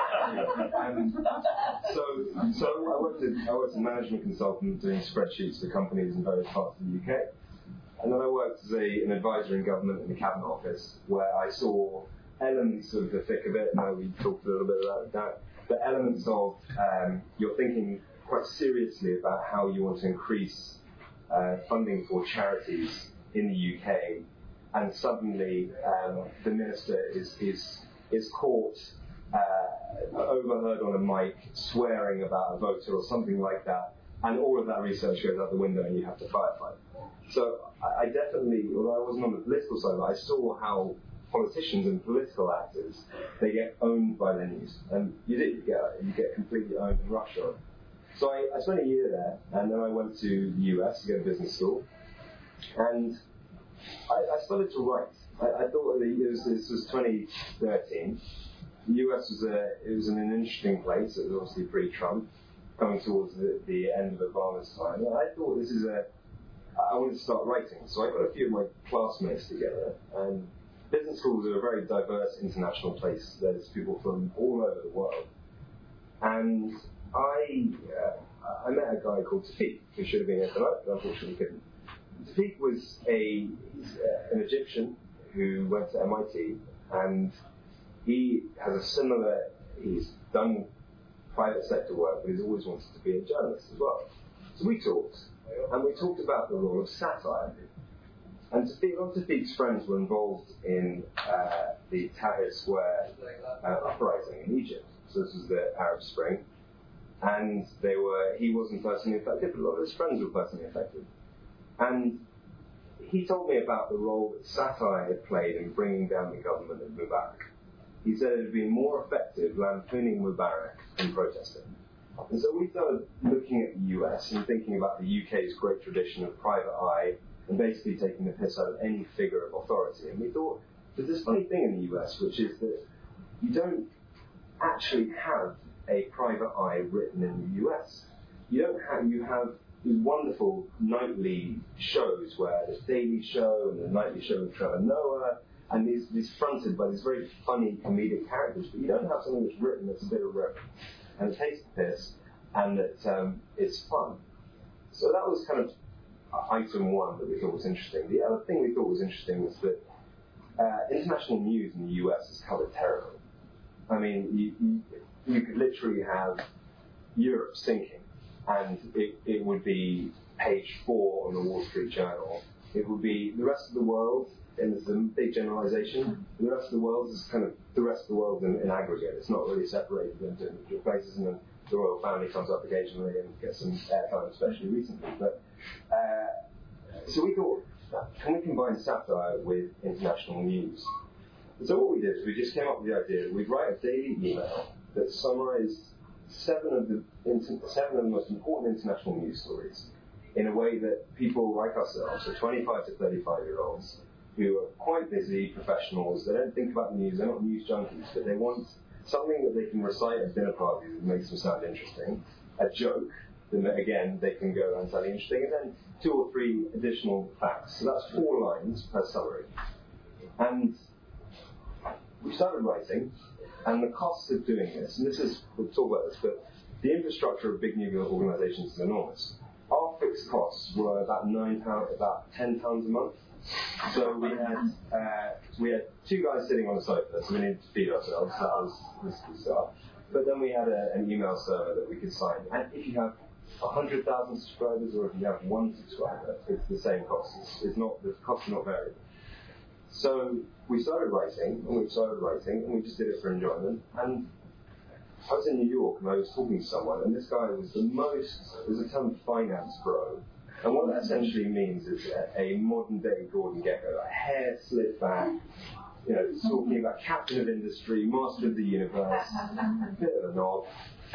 So I worked as a management consultant doing spreadsheets for companies in various parts of the UK. And then I worked as an advisor in government in the Cabinet Office, where I saw elements of the thick of it. Now we talked a little bit about that. But elements of you're thinking quite seriously about how you want to increase funding for charities in the UK, and suddenly the minister is caught overheard on a mic swearing about a voter or something like that, and all of that research goes out the window and you have to firefight. So I definitely, although I wasn't on the political side, I saw how politicians and political actors, they get owned by the news, and you get completely owned and rushed on. So I spent a year there, and then I went to the US to go to business school, and I started to write. I thought this was 2013. The US was an interesting place. It was obviously pre-Trump, coming towards the end of Obama's time. And I thought I wanted to start writing. So I got a few of my classmates together, and business schools are a very diverse international place. There's people from all over the world. And I met a guy called Tafik, who should have been here tonight, but unfortunately couldn't. Tafik was an Egyptian who went to MIT, and he has a similar he's done private sector work, but he's always wanted to be a journalist as well. So we talked, and we talked about the role of satire. And lots of Tawfiq's friends were involved in the Tahrir Square uprising in Egypt. So this was the Arab Spring. And he wasn't personally affected, but a lot of his friends were personally affected. And he told me about the role that satire had played in bringing down the government of Mubarak. He said it had been more effective lampooning Mubarak than protesting. And so we started looking at the US and thinking about the UK's great tradition of private eye and basically taking the piss out of any figure of authority. And we thought, there's this funny thing in the US, which is that you don't actually have a private eye written in the US. You have these wonderful nightly shows where the Daily Show and the Nightly Show with Trevor Noah, and these fronted by these very funny comedic characters, but you don't have something that's written that's a bit irreverent and takes the piss and that it's fun. So that was kind of item one that we thought was interesting. The other thing we thought was interesting was that international news in the US is covered terribly. I mean, you could literally have Europe sinking, and it would be page 4 on the Wall Street Journal. It would be the rest of the world, and it's a big generalization, the rest of the world is kind of the rest of the world in aggregate. It's not really separated into individual places, and then the royal family comes up occasionally and gets some airtime, especially recently. But so we thought, can we combine satire with international news? And so what we did is we just came up with the idea that we'd write a daily email that summarised 7 of the most important international news stories in a way that people like ourselves, so 25 to 35-year-olds, who are quite busy professionals, they don't think about the news, they're not news junkies, but they want something that they can recite at dinner parties that makes them sound interesting, a joke, then again, they can go around sounding interesting, and then 2 or 3 additional facts. So that's 4 lines per summary. And we started writing, and the costs of doing this, and we'll talk about this, but the infrastructure of big new organisations is enormous. Our fixed costs were about £10 a month. So we had 2 guys sitting on a sofa, so we needed to feed ourselves. That was the start. But then we had an email server that we could sign. And if you have 100,000 subscribers, or if you have 1 subscriber, it's the same cost. The costs are not variable. So we started writing, and we just did it for enjoyment. And I was in New York, and I was talking to someone, and this guy was there's a term finance bro. And what that essentially means is a modern-day Gordon Gekko, like hair slicked back, talking about captain of industry, master of the universe, bit of a knob.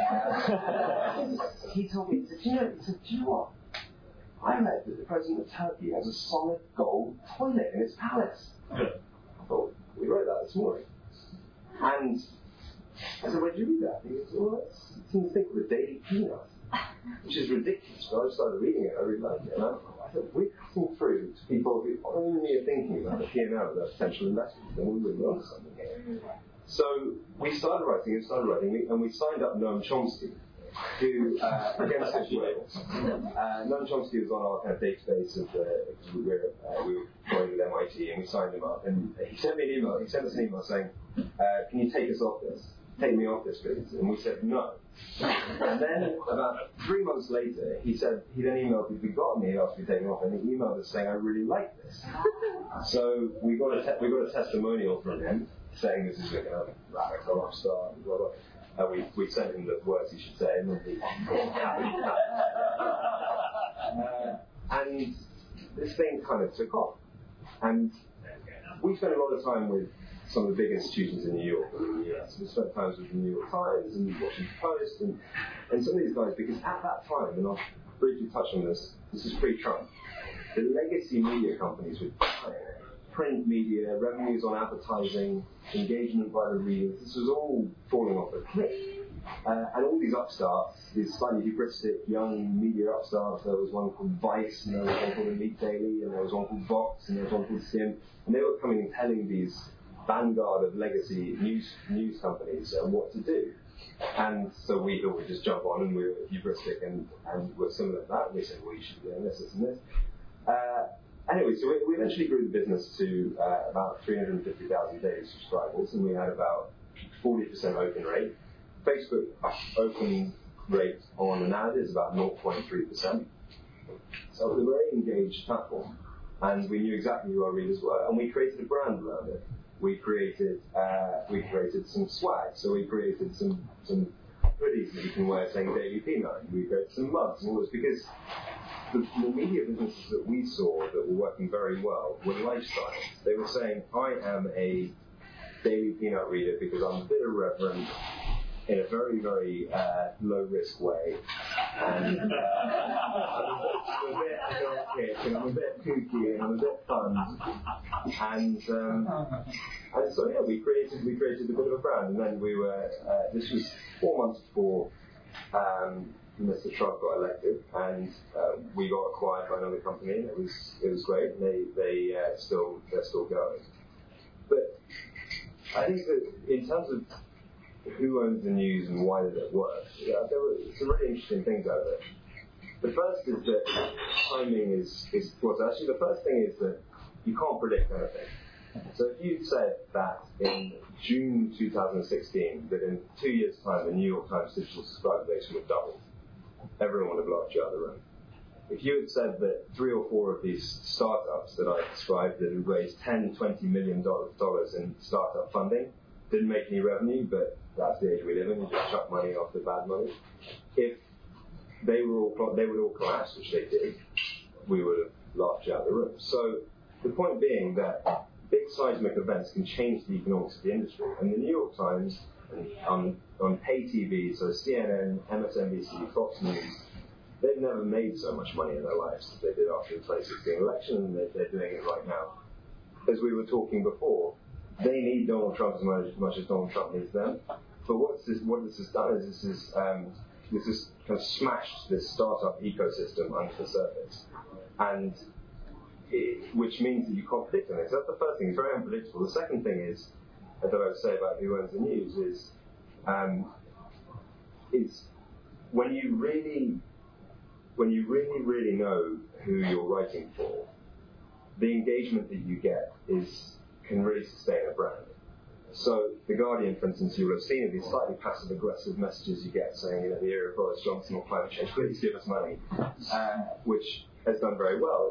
He told me, he said, do you know what? I read that the president of Turkey has a solid gold toilet in his palace. I thought, we wrote that this morning. And I said, where did you read that? He goes, well, it's in the thing with the Daily Peanut, which is ridiculous, but I started reading it, I really liked it. And I thought, we're cutting through to people who only are thinking about the P&L of their potential investments, and we're really onto something here. So we started writing, and we signed up Noam Chomsky, who, against his will, Noam Chomsky was on our kind of database because we were going with MIT, and we signed him up. And he sent me an email. He sent us an email saying, "Can you take us off this? Take me off this, please." And we said no. And then about 3 months later, he then emailed, he'd forgotten he asked me to take him off, and he emailed us saying, "I really like this." So we got a testimonial from him saying this is a kind of radical upstart, blah blah. We sent him the words he should say, and this thing kind of took off. And we spent a lot of time with some of the big institutions in New York and the US. We spent time with the New York Times and the Washington Post and some of these guys, because at that time, and I'll briefly touch on this is pre-Trump, the legacy media companies were dying. Print media, revenues on advertising, engagement by the readers, this was all falling off a cliff. And all these upstarts, these slightly hubristic young media upstarts, there was one called Vice, and there was one called Elite Daily, and there was one called Vox, and there was one called Skim, and they were coming and telling these vanguard of legacy news companies what to do. And so we thought we'd just jump on, and we were hubristic and were similar to that. We said, well, you should be doing this, this, and this. Anyway, so we eventually grew the business to about 350,000 daily subscribers, and we had about 40% open rate. Facebook open rate on an ad is about 0.3%. So it was a very engaged platform, and we knew exactly who our readers were, and we created a brand around it. We created some swag, so we created some hoodies that you can wear saying Daily P9. We created some mugs and all this because the media businesses that we saw that were working very well were lifestyles. They were saying, I am a Daily Peanut reader because I'm a bit irreverent in a very, very low-risk way, and I'm a bit anarchic, and I'm a bit kooky, and I'm a bit fun, and so yeah, we created a bit of a brand, and then we were. This was 4 months before Mr. Trump got elected, and we got acquired by another company, and it was great. And they're still going, but I think that in terms of who owns the news and why does it work, there were some really interesting things out there. The first is that timing is actually the first thing is that you can't predict anything. So if you said that in June 2016 that in 2 years' time the New York Times digital subscriber base would have doubled, everyone would have laughed you out of the room. If you had said that 3 or 4 of these startups that I described that had raised $10-20 million in startup funding didn't make any revenue, but that's the age we live in, you just chuck money after bad money. If they would all collapse, which they did, we would have laughed you out of the room. So the point being that big seismic events can change the economics of the industry. And the New York Times, on pay TV, so CNN, MSNBC, Fox News, they've never made so much money in their lives as they did after the 2016 election, and they're doing it right now. As we were talking before, they need Donald Trump as much as Donald Trump needs them. But what this has done is this has kind of smashed this startup ecosystem under the surface, and which means that you can't predict anything. So that's the first thing; it's very unpredictable. The second thing is that I would say about who owns the news is when you really know who you're writing for, the engagement that you get can really sustain a brand. So The Guardian, for instance, you will have seen these slightly passive-aggressive messages you get saying, the era of Boris Johnson or climate change, please give us money, which has done very well.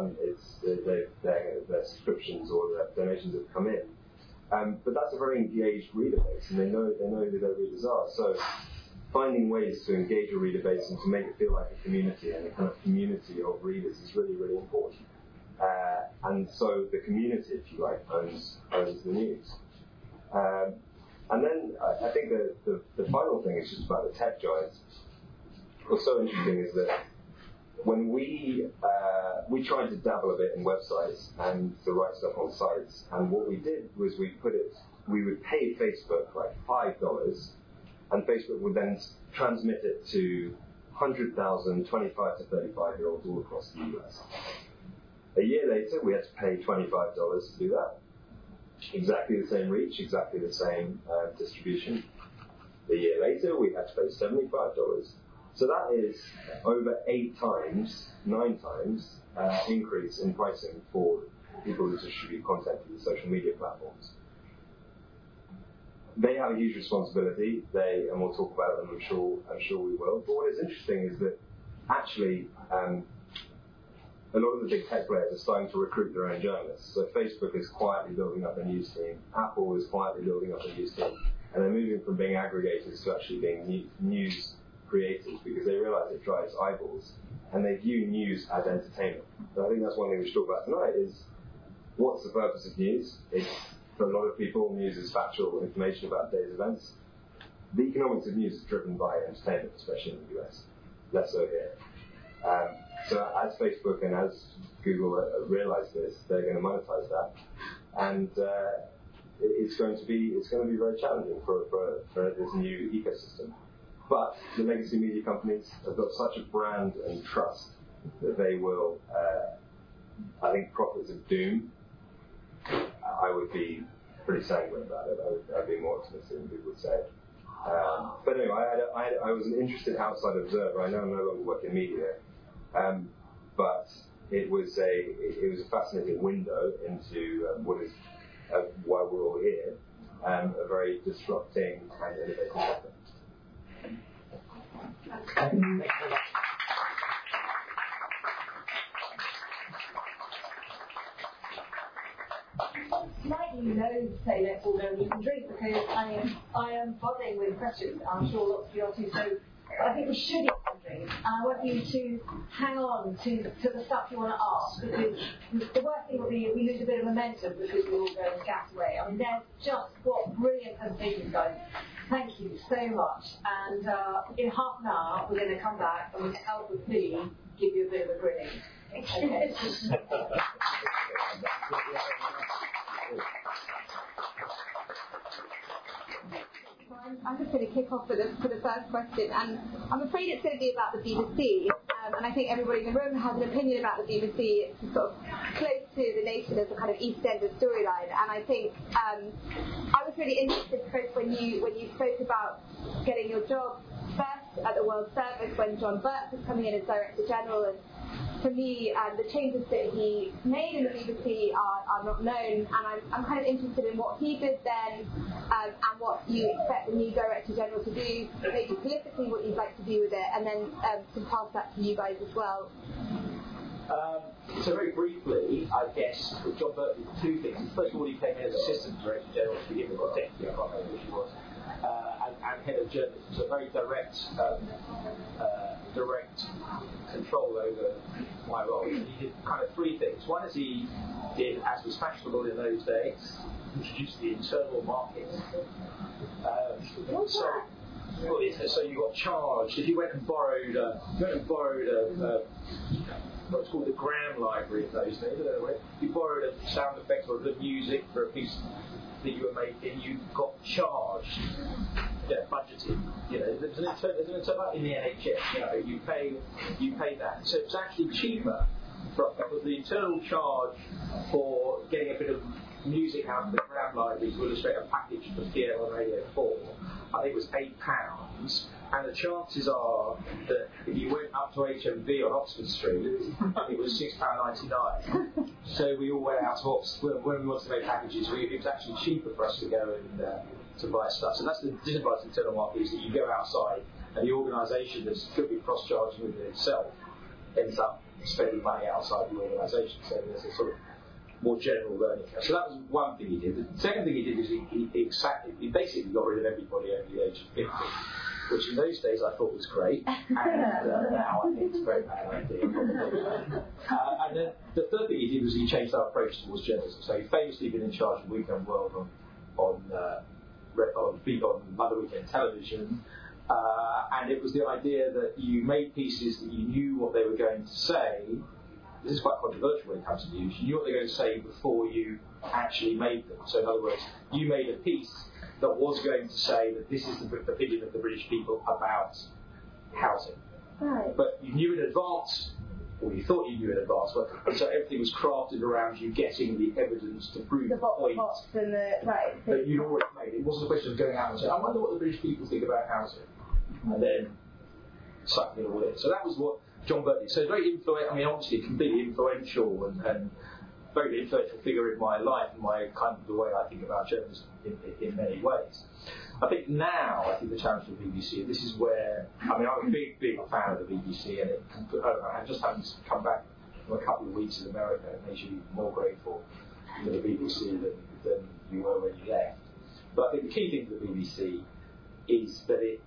Their subscriptions or their donations have come in. But that's a very engaged reader base, and they know who their readers are. So finding ways to engage a reader base and to make it feel like a community and a kind of community of readers is really, really important. And so the community, if you like, owns the news. And then I think the final thing is just about the tech giants. What's so interesting is that when we tried to dabble a bit in websites and to write stuff on sites, and what we did was we would pay Facebook like $5, and Facebook would then transmit it to 100,000 25 to 35-year-olds all across the US. A year later, we had to pay $25 to do that. Exactly the same reach, exactly the same distribution. A year later, we had to pay $75. So that is over 9 times increase in pricing for people who distribute content to the social media platforms. They have a huge responsibility, and we'll talk about them, I'm sure we will. But what is interesting is that actually a lot of the big tech players are starting to recruit their own journalists. So Facebook is quietly building up a news team, Apple is quietly building up a news team, and they're moving from being aggregators to actually being news creators because they realize it drives eyeballs, and they view news as entertainment. So I think that's one thing we should talk about tonight is what's the purpose of news? For a lot of people, news is factual information about day's events. The economics of news is driven by entertainment, especially in the US, less so here. So as Facebook and as Google realize this, they're going to monetize that, and it's going to be very challenging for this new ecosystem. But the legacy media companies have got such a brand and trust that they will, I think, prophets of doom. I would be pretty sanguine about it. I'd be more optimistic than people would say. But anyway, I was an interested outside observer. I know I'm no longer working in media, but it was a fascinating window into what is why we're all here, a very disrupting and innovative sector. Thank you very much. Slightly low to say let's all go and eat and drink because I am buzzing with questions. I'm sure lots of you are too. So I think we should eat and drink. I want you to hang on to the stuff you want to ask because the worst thing would be if we lose a bit of momentum because we all go and scatter away. I mean, there's just what brilliant presentations, guys. Thank you so much. And in half an hour, we're going to come back and with the help of me, give you a bit of a grilling. Okay. I'm just going to kick off for the first question, and I'm afraid it's going to be about the BBC, and I think everybody in the room has an opinion about the BBC. It's sort of close to the nation as a kind of EastEnders storyline, and I think I was really interested, Chris, when you spoke about getting your job first at the World Service when John Burke was coming in as Director General, and for me, the changes that he made in the BBC are not known, and I'm kind of interested in what he did then, and what you expect the new Director General to do, maybe politically what you'd like to do with it, and then to pass that to you guys as well. So very briefly, I guess John Burke did two things. First of all, he came in as Assistant Director General to begin with, or Deputy, I can't remember which he was, and Head of Journalism, so very direct control over my role. And he did kind of three things. One is he did, as was fashionable in those days, introduce the internal market. So you got charged if you went and borrowed what's called the Graham Library in those days. You borrowed a sound effect or the music for a piece that you were making, you got charged. Budgeted. There's an internal in the NHS. You pay that. So it's actually cheaper. Because the internal charge for getting a bit of music out of the Graham Library to illustrate a package for TL on Radio 4, I think it was £8. And the chances are that if you went up to HMV on Oxford Street, it was £6.99. So we all went out to Oxford when we wanted to make packages. It was actually cheaper for us to go and to buy stuff. So that's the disadvantage of the internal market, is that you go outside and the organisation that could be cross-charging within itself ends up spending money outside the organisation. So there's a sort of more general learning curve. So that was one thing he did. The second thing he did is he basically got rid of everybody over the age of 50, which in those days I thought was great, and now I think it's a very bad idea. And then the third thing he did was he changed our approach towards journalism. So he'd famously been in charge of Weekend World on Mother Weekend Television, and it was the idea that you made pieces that you knew what they were going to say. This is quite controversial when it comes to news. You knew what they were going to say before you actually made them. So in other words, you made a piece that was going to say that this is the opinion of the British people about housing. Right. But you knew in advance, or you thought you knew in advance, and so everything was crafted around you getting the evidence to prove the point and that you'd already made. It wasn't a question of going out and saying, I wonder what the British people think about housing, and then sucking it all in. So that was what John Burke did. So very influential, obviously completely influential and very influential figure in my life and my kind of the way I think about journalism in many ways. I think the challenge for the BBC, and this is where, I'm a big fan of the BBC, and I just haven't come back from a couple of weeks in America. It makes you more grateful to the BBC than you were when you left. But I think the key thing for the BBC is that it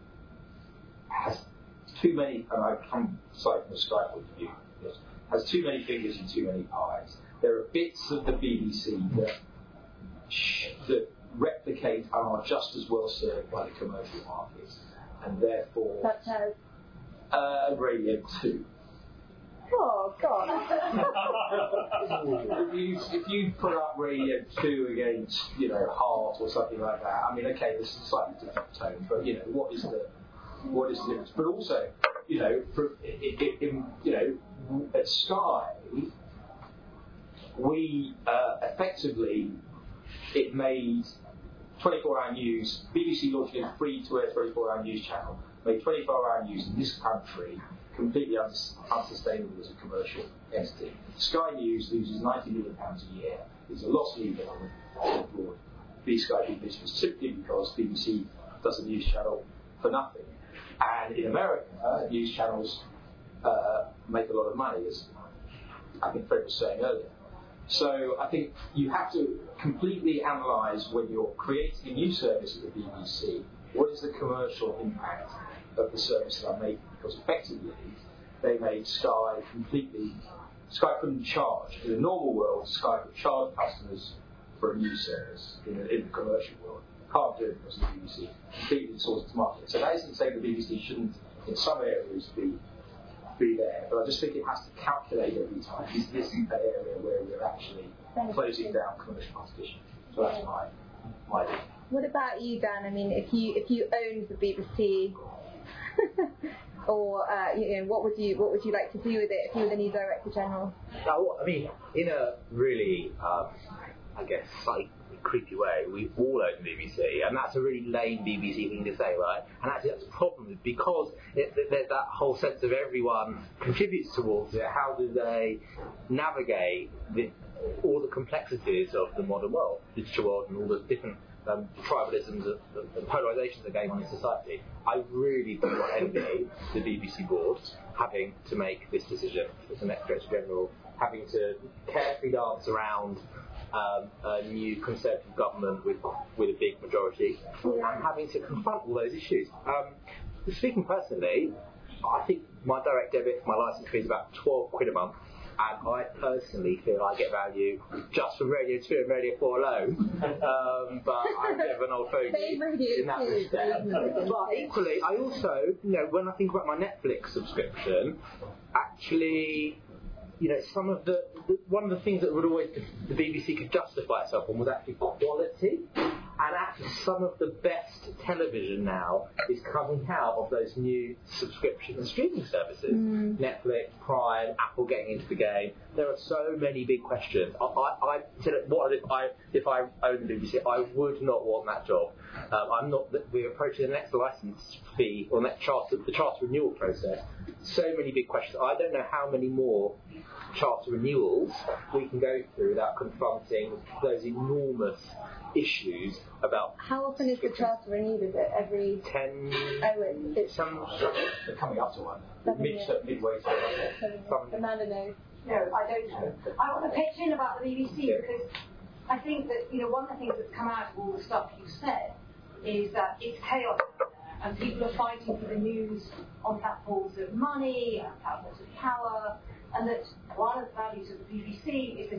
has too many, and I come slightly from a Sky point of view, has too many fingers and too many pies. There are bits of the BBC that replicate and are just as well served by the commercial markets, and therefore such as Radio 2. Oh God! if you put up Radio 2 against Heart or something like that, okay, this is a slightly different tone, but what is the difference? But also, at Sky, we effectively it made 24-hour news. BBC launched a free-to-air 24-hour news channel. Made 24-hour news in this country completely unsustainable as a commercial entity. Sky News loses £90 million a year. It's a loss leader on the Sky business simply because BBC does a news channel for nothing. And in America, news channels make a lot of money, as I think Fred was saying earlier. So I think you have to completely analyse when you're creating a new service at the BBC, what is the commercial impact of the service that I'm making? Because effectively, they made Sky couldn't charge. In the normal world, Sky could charge customers for a news service in the commercial world. Can't do it because the BBC completely sorts its market. So that isn't to say the BBC shouldn't, in some areas, be there, but I just think it has to calculate every time. Is this an area where we're actually closing down commercial competition? So that's my idea. What about you, Dan? I mean, if you owned the BBC, or what would you like to do with it if you were the new Director General? I mean, in a really, I guess, slightly creepy way, we all own the BBC, and that's a really lame BBC thing to say, right? And actually that's a problem, because there's that whole sense of everyone contributes towards it. How do they navigate all the complexities of the modern world, digital world, and all the different tribalisms and polarizations that are going on in society? I really do not envy the BBC board having to make this decision as the next Director General, having to carefully dance around a new Conservative government with a big majority, and having to confront all those issues. Speaking personally, I think my direct debit for my licence fee is about £12 a month, and I personally feel I get value just from Radio 2 and Radio 4 alone, but I'm a bit of an old fogey in that respect. But equally, I also, when I think about my Netflix subscription, actually, some of one of the things that would always the BBC could justify itself on was actually quality, and actually some of the best television now is coming out of those new subscription and streaming services. Netflix, Prime, Apple getting into the game. There are so many big questions. If I owned the BBC, I would not want that job. I'm not. We're approaching the next licence fee or the charter renewal process. So many big questions. I don't know how many more charter renewals we can go through without confronting those enormous issues about. How often is the charter renewed? Is it every 10? It's they're coming up to one. Midway through. Amanda knows. No, I don't know. I want to pitch in about the BBC because I think that one of the things that's come out of all the stuff you said is that it's chaos and people are fighting for the news on platforms of money and platforms of power, and that one of the values of the BBC is that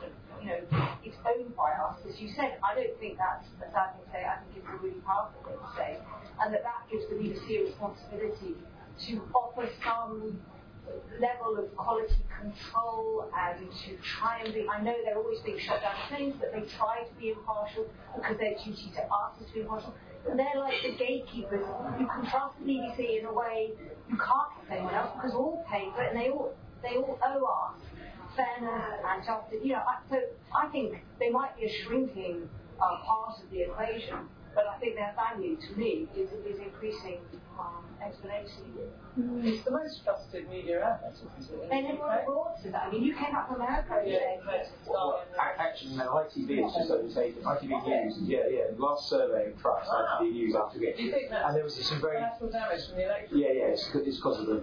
it's owned by us. As you said, I don't think that's a sad thing to say. I think it's a really powerful thing to say, and that gives the BBC a responsibility to offer some level of quality control and to try and be. I know they're always being shut down things, but they try to be impartial because their duty to us is to be impartial. And they're like the gatekeepers. You can trust the BBC in a way you can't trust anyone else because we're all paying for it, and they all owe us fairness and justice. So I think they might be a shrinking part of the equation, but I think their value to me is increasing exponentially. It's the most trusted media outlet, isn't it? And everyone abroad says that. I mean, you came up from America today. Actually, no, ITV is just overtaken. ITV News, last survey of trust, ITV News after getting. Do you think that's and there was some very collateral damage from the election? Yeah, it's because of the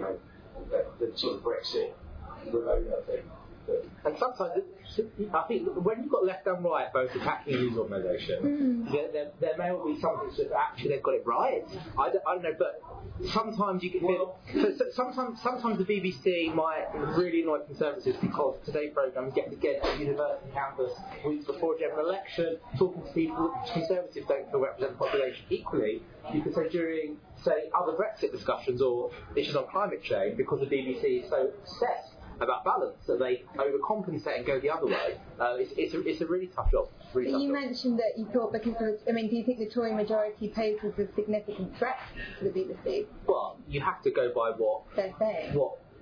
sort of Brexit remote thing. And sometimes, I think when you've got left and right both attacking a news organisation, there may well be something that actually they've got it right. I don't know, but sometimes you can sometimes the BBC might really annoy Conservatives because today's programme get together at university campus weeks before a general election, talking to people that Conservatives don't feel represent the population. Equally, you could say during, other Brexit discussions or issues on climate change, because the BBC is so obsessed about balance that they overcompensate and go the other way. It's a really tough job. You mentioned that you thought because do you think the Tory majority poses a significant threat to the BBC? Well, you have to go by what they're saying.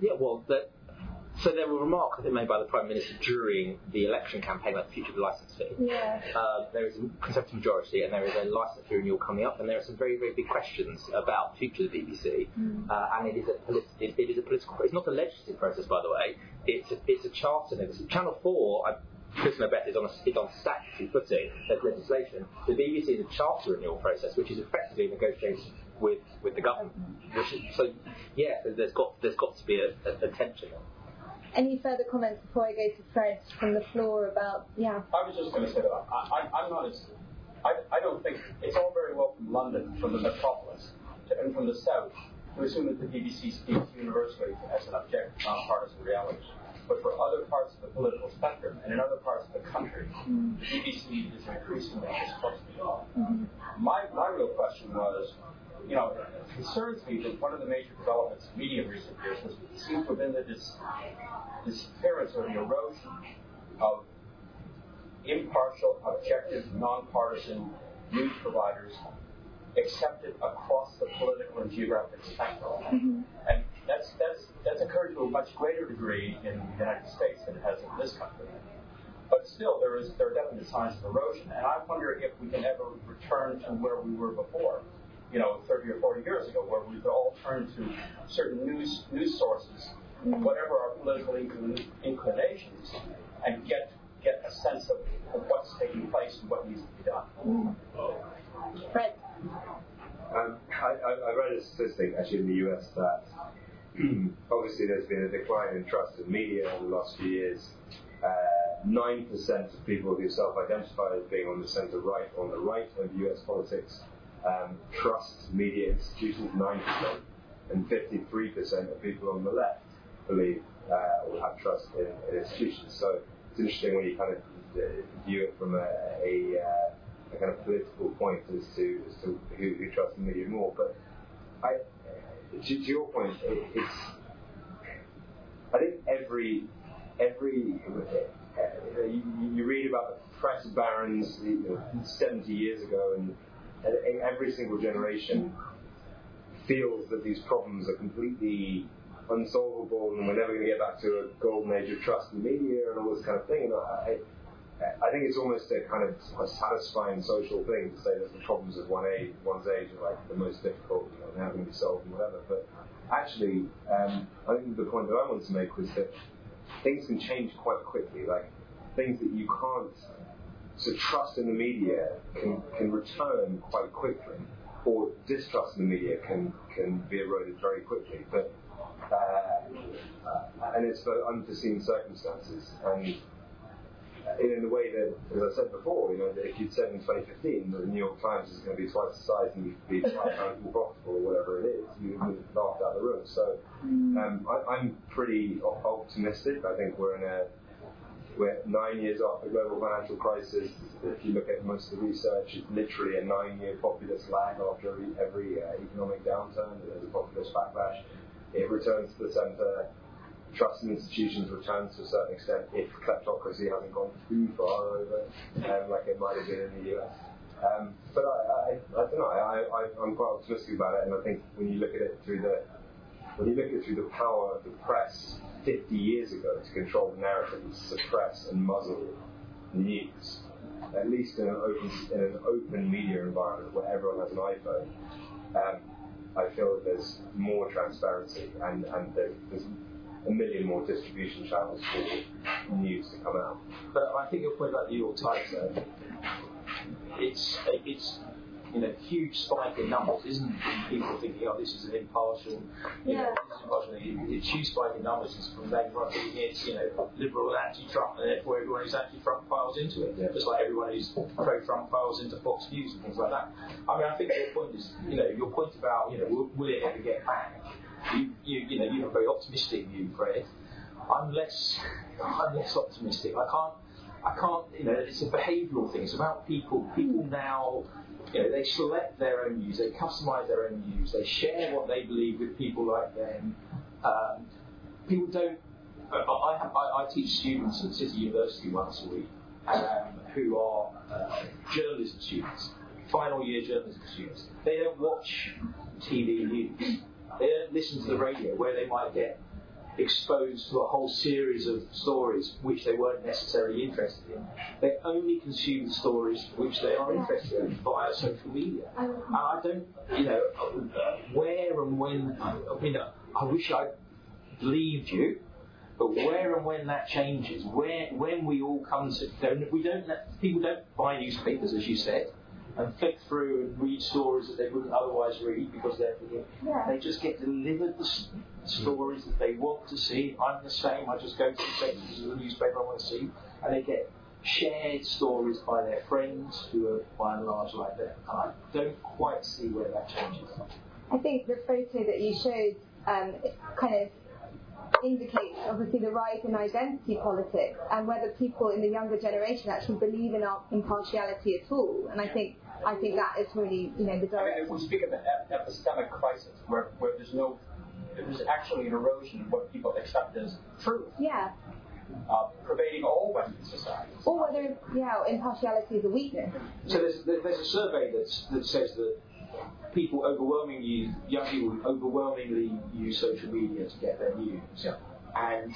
So there were remarks, I think, made by the Prime Minister during the election campaign about the future of the licence fee. Yeah. There is a Conservative majority, and there is a licence fee renewal coming up, and there are some very, very big questions about the future of the BBC. And it is a political. It's not a legislative process, by the way. It's a charter. Channel 4. Chris Nobet is on statutory footing. There's legislation. The BBC is a charter renewal process, which is effectively a negotiation with the government. So there's got to be a tension. Any further comments before I go to Fred from the floor about I was just going to say that I'm not as I don't think it's all very well from London, from the metropolis, and from the south to assume that the BBC speaks universally as an objective, nonpartisan reality. But for other parts of the political spectrum and in other parts of the country, the BBC is increasingly distrusted. Mm-hmm. My real question was, it concerns me that one of the major developments in media in recent years seems to have been the disappearance or the erosion of impartial, objective, nonpartisan news providers accepted across the political and geographic spectrum. Mm-hmm. And that's occurred to a much greater degree in the United States than it has in this country. But still, there are definite signs of erosion, and I wonder if we can ever return to where we were before, 30 or 40 years ago, where we could all turn to certain news sources, whatever our political inclinations, and get a sense of what's taking place and what needs to be done. Fred? I read a statistic actually in the US that obviously there's been a decline in trust in media over the last few years. 9% of people who self-identify as being on the centre right or on the right of US politics trust media institutions, 9%, and 53% of people on the left believe or have trust in institutions. So it's interesting when you kind of view it from a kind of political point as to who trusts the media more. But to your point, I think every you read about the press barons 70 years ago, and every single generation feels that these problems are completely unsolvable and we're never going to get back to a golden age of trust in the media and all this kind of thing. And I think it's almost a kind of a satisfying social thing to say that the problems of one's age are like the most difficult, and having to be solved and whatever. But actually, I think the point that I wanted to make was that things can change quite quickly. Like things that you can't. So trust in the media can return quite quickly, or distrust in the media can be eroded very quickly. But and it's for unforeseen circumstances. And in the way that, as I said before, if you'd said in 2015 that the New York Times is going to be twice the size and be 5 times more profitable or whatever it is, you would have laughed out of the room. So I'm pretty optimistic. I think we're 9 years after the global financial crisis. If you look at most of the research, it's literally a 9-year populist lag after every economic downturn. There's a populist backlash. It returns to the centre. Trust in institutions returns to a certain extent if kleptocracy hasn't gone too far over, like it might have been in the US. But I don't know. I'm quite optimistic about it, and I think when you look at it through the power of the press 50 years ago to control the narrative, suppress and muzzle news, at least in an open media environment where everyone has an iPhone, I feel that there's more transparency and there's a million more distribution channels for news to come out. But I think your point about the New York Times, though, it's huge spike in numbers, isn't it? People thinking, this is an impartial, this is impartial. It's huge spike in numbers. It's from them running it's liberal and anti-Trump, and therefore everyone who's anti-Trump files into it, just like everyone who's pro-Trump files into Fox News and things like that. I mean, I think your point is, your point about, will it ever get back? You have a very optimistic view, Fred. I'm less optimistic. I can't. It's a behavioural thing. It's about people. People now, they select their own news. They customise their own news. They share what they believe with people like them. People don't. I teach students at City University once a week who are journalism students, final year journalism students. They don't watch TV news. They don't listen to the radio where they might get exposed to a whole series of stories which they weren't necessarily interested in. They only consume stories which they are interested in via social media. And I don't, where and when, I wish I believed you, but where and when that changes, when we all come to, people don't buy newspapers, as you said. and flick through and read stories that they wouldn't otherwise read because they just get delivered the stories that they want to see. I'm the same. I just go to the sections of the newspaper I want to see, and they get shared stories by their friends who are by and large like them. And I don't quite see where that changes. I think the photo that you showed kind of indicates obviously the rise in identity politics and whether people in the younger generation actually believe in our impartiality at all. And I think that is really, the direct. I mean, if we speak of an epistemic crisis where there's actually an erosion of what people accept as truth. Yeah. Pervading all Western societies. Or whether, impartiality is a weakness. So there's a survey that says that young people overwhelmingly use social media to get their news. Yeah. And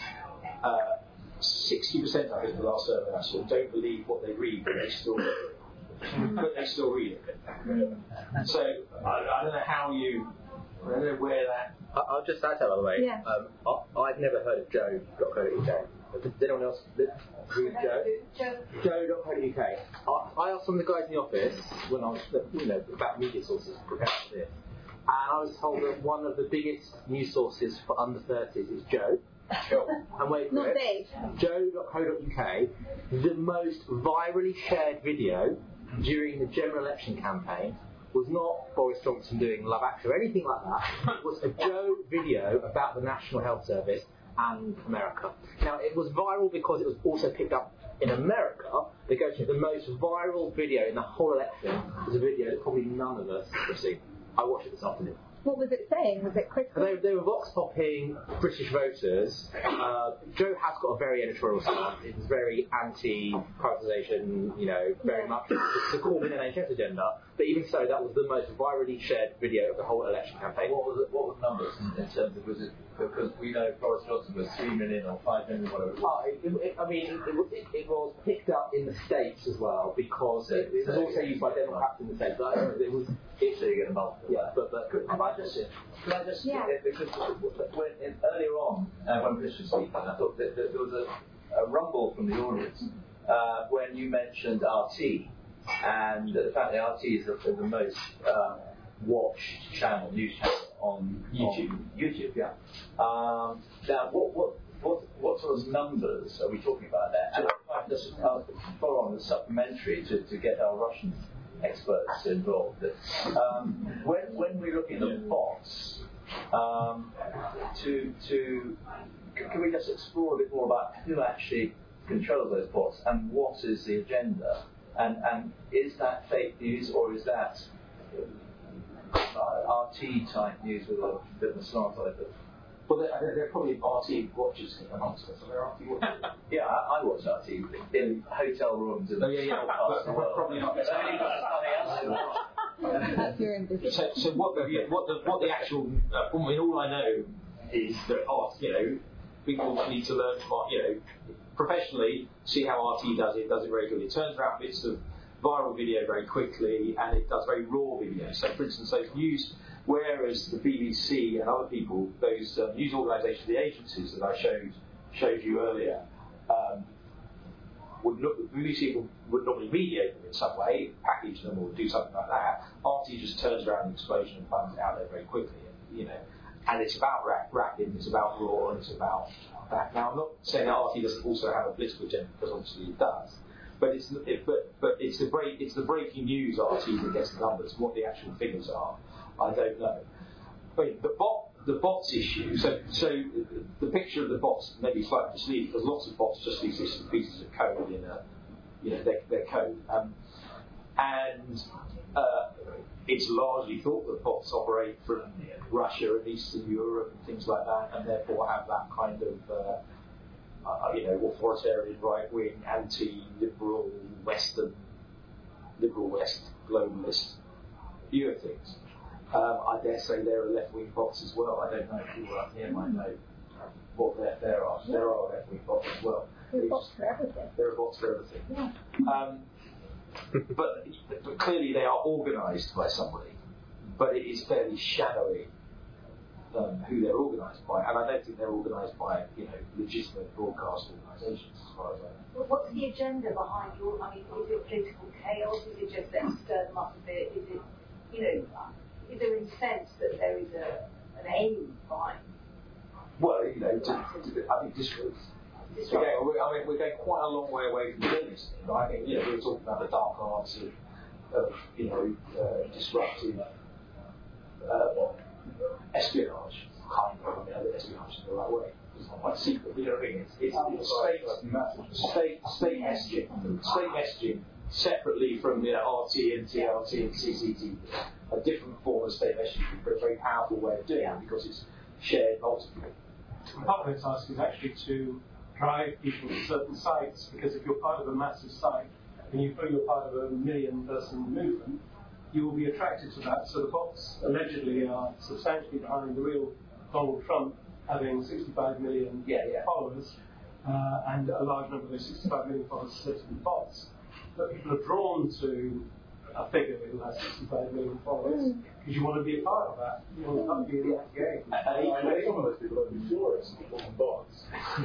60%, I think, the last survey I saw, don't believe what they read, but they still read it. So I don't know I don't know where that. I'll just add that, by the way. Yeah. I've never heard of Joe.co.uk. Did anyone else read Joe? Joe.co.uk. I asked some of the guys in the office when I was, about media sources preparing for this, and I was told that one of the biggest news sources for under 30s is Joe. And wait for it. Joe.co.uk. The most virally shared video during the general election campaign was not Boris Johnson doing Love Actually or anything like that. It was a Joe video about the National Health Service and America. Now, it was viral because it was also picked up in America. Because the most viral video in the whole election was a video that probably none of us have seen. I watched it this afternoon. What was it saying? Was it critical? They were vox-popping British voters. Joe has got a very editorial stance. It was very anti-privatisation, very much the Corbyn NHS agenda. But even so, that was the most virally shared video of the whole election campaign. What were the numbers in terms of, was it, because we know Boris Johnson was 3 million or 5 million, whatever it was. It was picked up in the States as well, because it was also used by Democrats in the States. But it was... So you get a multiple. Yeah, but Can I just because earlier on, when Chris was speaking, I thought that there was a rumble from the audience when you mentioned RT, and the fact that RT is the most watched news channel on YouTube, yeah. Now, what sort of numbers are we talking about there? And I'd just follow on the supplementary to get our Russian experts involved. When we're looking at bots, can we just explore a bit more about who actually controls those bots and what is the agenda? And is that fake news or is that RT type news with a bit of a slant on it? Well, they're probably RT watchers amongst us. Are there RT watchers? Yeah, I watch RT in hotel rooms and probably not. That's your ambition. So what the actual? All I know is that people need to learn from professionally see how RT does it. Does it very good. It turns around bits of viral video very quickly, and it does very raw video. So, for instance, those news. Whereas the BBC and other people, those news organisations, the agencies that I showed you earlier, the BBC would normally mediate them in some way, package them or do something like that. RT just turns around the explosion and finds it out there very quickly, and it's about rapid, it's about raw, and it's about that. Now, I'm not saying that RT doesn't also have a political agenda, because obviously it does. But it's the breaking news RT that gets the numbers. What the actual figures are, I don't know. I mean, the bots issue. So the picture of the bots may be slightly misleading because lots of bots just exist as pieces of code in their code, and it's largely thought that bots operate from Russia and Eastern Europe and things like that, and therefore have that kind of authoritarian, right-wing, anti-liberal, liberal West, globalist view of things. I dare say there are left-wing bots as well. I don't know if people up here might know what there are. There are left-wing bots as well. There are bots for everything. There are bots for everything. Yeah. But clearly they are organised by somebody. But it is fairly shadowy. who they're organised by, and I don't think they're organised by legitimate broadcast organisations as far as I know. What's the agenda behind your? I mean, is it political chaos? Is it just them stir them up a bit? Is it, is there a sense that there is an aim behind? Well, I think districts. We're going quite a long way away from journalism. I think we were talking about the dark arts of disruptive espionage, kind of. Espionage in the right way. It's not quite secret. You know what I mean? It's state messaging separately from RT and TRT and CCTV. A different form of state messaging, but a very powerful way of doing it because it's shared multiply. Part of the task is actually to drive people to certain sites, because if you're part of a massive site and you're part of a 1 million person movement, you will be attracted to that. So the bots allegedly are substantially behind the real Donald Trump having 65 million followers, and a large number of those 65 million followers sit in bots. But people are drawn to a figure who has 65 million followers because you want to be a part of that. You want to be in that game. And some of those people are viewers and bots.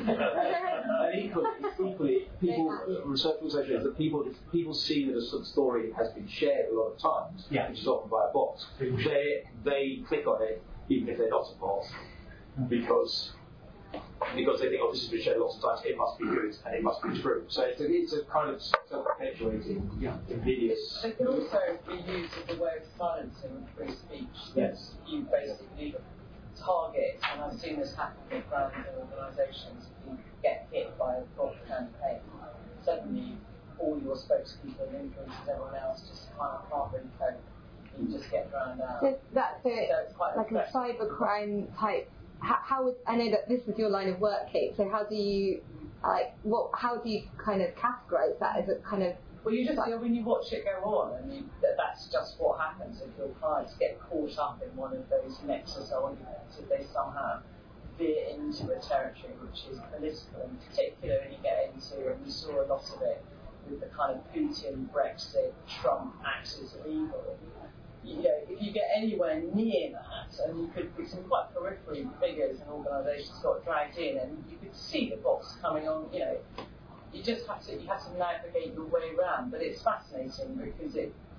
And equally, research will say that people see that a sort of story has been shared a lot of times, which is often by a bot. They click on it even if they're not a bot, because they think, this has been shared lots of times, it must be good and it must be true. So it's a kind of self-perpetuating, invidious. It can also be used as a way of silencing free speech. Yes. You basically target, and I've seen this happen with brands and organisations, you get hit by a bot campaign. Suddenly, all your spokespeople and influencers, everyone else just kind of can't really cope. You just get drowned out. So that's it, so it's quite like a cybercrime type. I know that this is your line of work, Kate. So how do you how do you kind of categorise that as a kind of? Well, you just when you watch it go on, and that's just what happens if your clients get caught up in one of those nexus arguments. If they somehow veer into a territory which is political, in particular, and you get into, and we saw a lot of it with the kind of Putin, Brexit, Trump axis of evil. If you get anywhere near that, and you could, with some quite periphery figures and organisations got dragged in, and you could see the bots coming on. You just have to navigate your way around. But it's fascinating because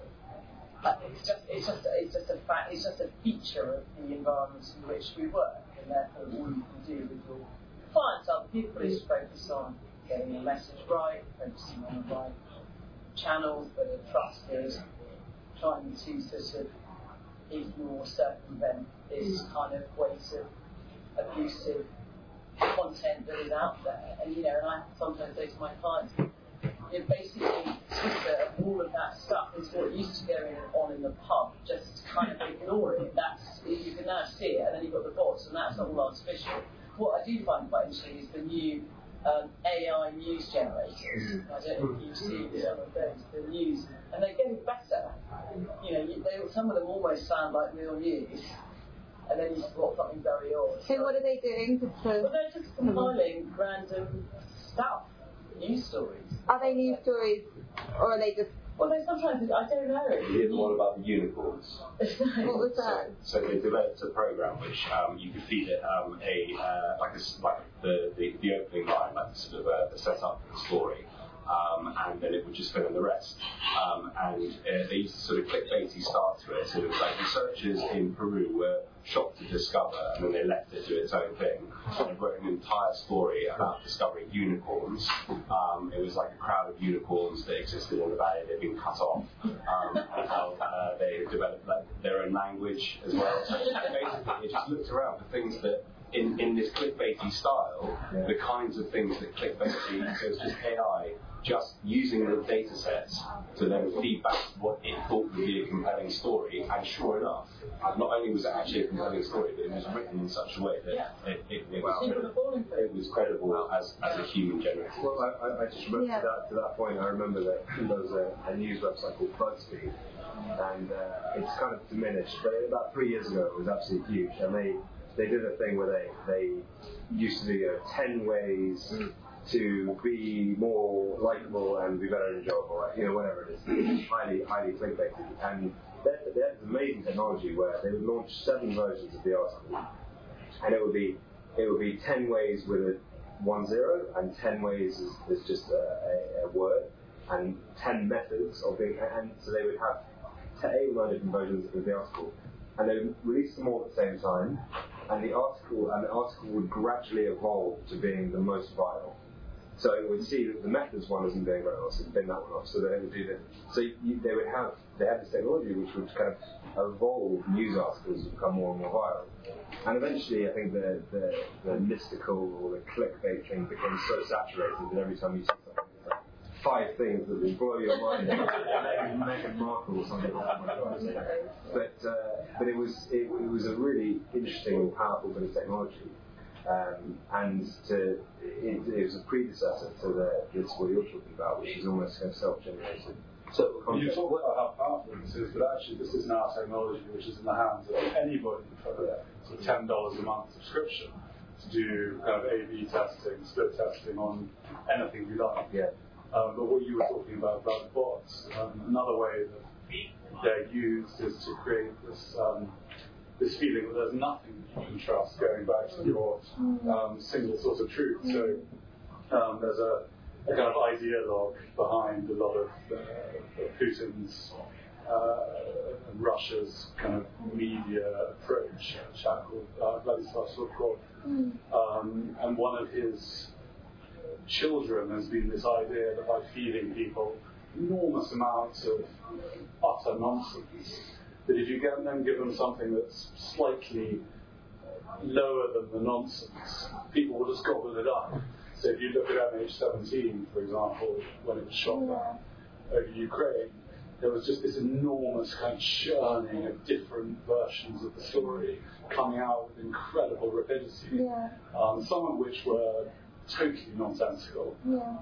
it's just a feature of the environment in which we work, and therefore all you can do with your clients, other people, is focus on getting your message right, focusing on the right channels that are trusted. Trying to sort of ignore, circumvent this kind of weight of abusive content that is out there. And I sometimes say to my clients, basically Twitter, all of that stuff is what used to go on in the pub. Just kind of ignore it. You can now see it, and then you've got the bots, and that's all artificial. What I do find quite interesting is the new AI news generators. I don't know if you've seen some of those, the news, and they're getting better. Some of them almost sound like real news, and then you've got something very odd. So what are they doing? Well, they're just compiling random stuff, news stories. Are they news stories, or are they just? Well, they sometimes, I don't know. You hear the one about the unicorns. What was that? So they developed a program which you could feed it the opening line, like sort of the setup of the story, and then it would just fill in the rest. And they used to sort of clickbaity start to it. So it was like researchers in Peru were shocked to discover, and then they left it to its own thing. So they wrote an entire story about discovering unicorns. It was like a crowd of unicorns that existed in the valley. They'd been cut off, and how they developed their own language as well. So basically, it just looked around for things that, in this clickbaity style, the kinds of things that clickbaity, so it's just AI just using the data sets to then feed back what it thought would be a compelling story, and sure enough, not only was it actually a compelling story, but it was written in such a way that it was credible as a human generator. Well, I just remember to that point, I remember that there was a news website called BuzzFeed, and it's kind of diminished, but about 3 years ago it was absolutely huge, and they did a thing where they used to do 10 ways to be more likable and be better in a job, or whatever it is. It's highly clickbaity, and they had this amazing technology where they would launch 7 versions of the article, and it would be 10 ways with a 10, and 10 ways is just a word, and 10 methods of being, and so they would have 8 or 9 different versions of the article, and they would release them all at the same time, and the article would gradually evolve to being the most viral. So it would see that the methods one isn't doing very well, so bin that one off. So they would do that. So they had this technology which would kind of evolve news articles to become more and more viral. And eventually, I think the mystical or the clickbait thing becomes so saturated that every time you see something, it's like 5 things that will blow your mind. Meghan Markle or something like that. But it was a really interesting and powerful bit of technology. And it was a predecessor to this what you're talking about, which is almost kind of self-generated. So you talk about how powerful this is, but actually this is now technology which is in the hands of anybody for sort of $10 a month subscription to do kind of A/B testing, split testing on anything you like. Yeah. But what you were talking about the bots, another way that they're used is to create this feeling that there's nothing that you can trust, going back to your single source of truth. So there's a kind of ideologue behind a lot of Putin's and Russia's kind of media approach, a chap called Vladislav Surkov. And one of his children has been this idea that by feeding people enormous amounts of utter nonsense, that if you give them something that's slightly lower than the nonsense, people will just gobble it up. So if you look at MH17, for example, when it was shot down over Ukraine, there was just this enormous kind of churning of different versions of the story coming out with incredible rapidity, some of which were totally nonsensical.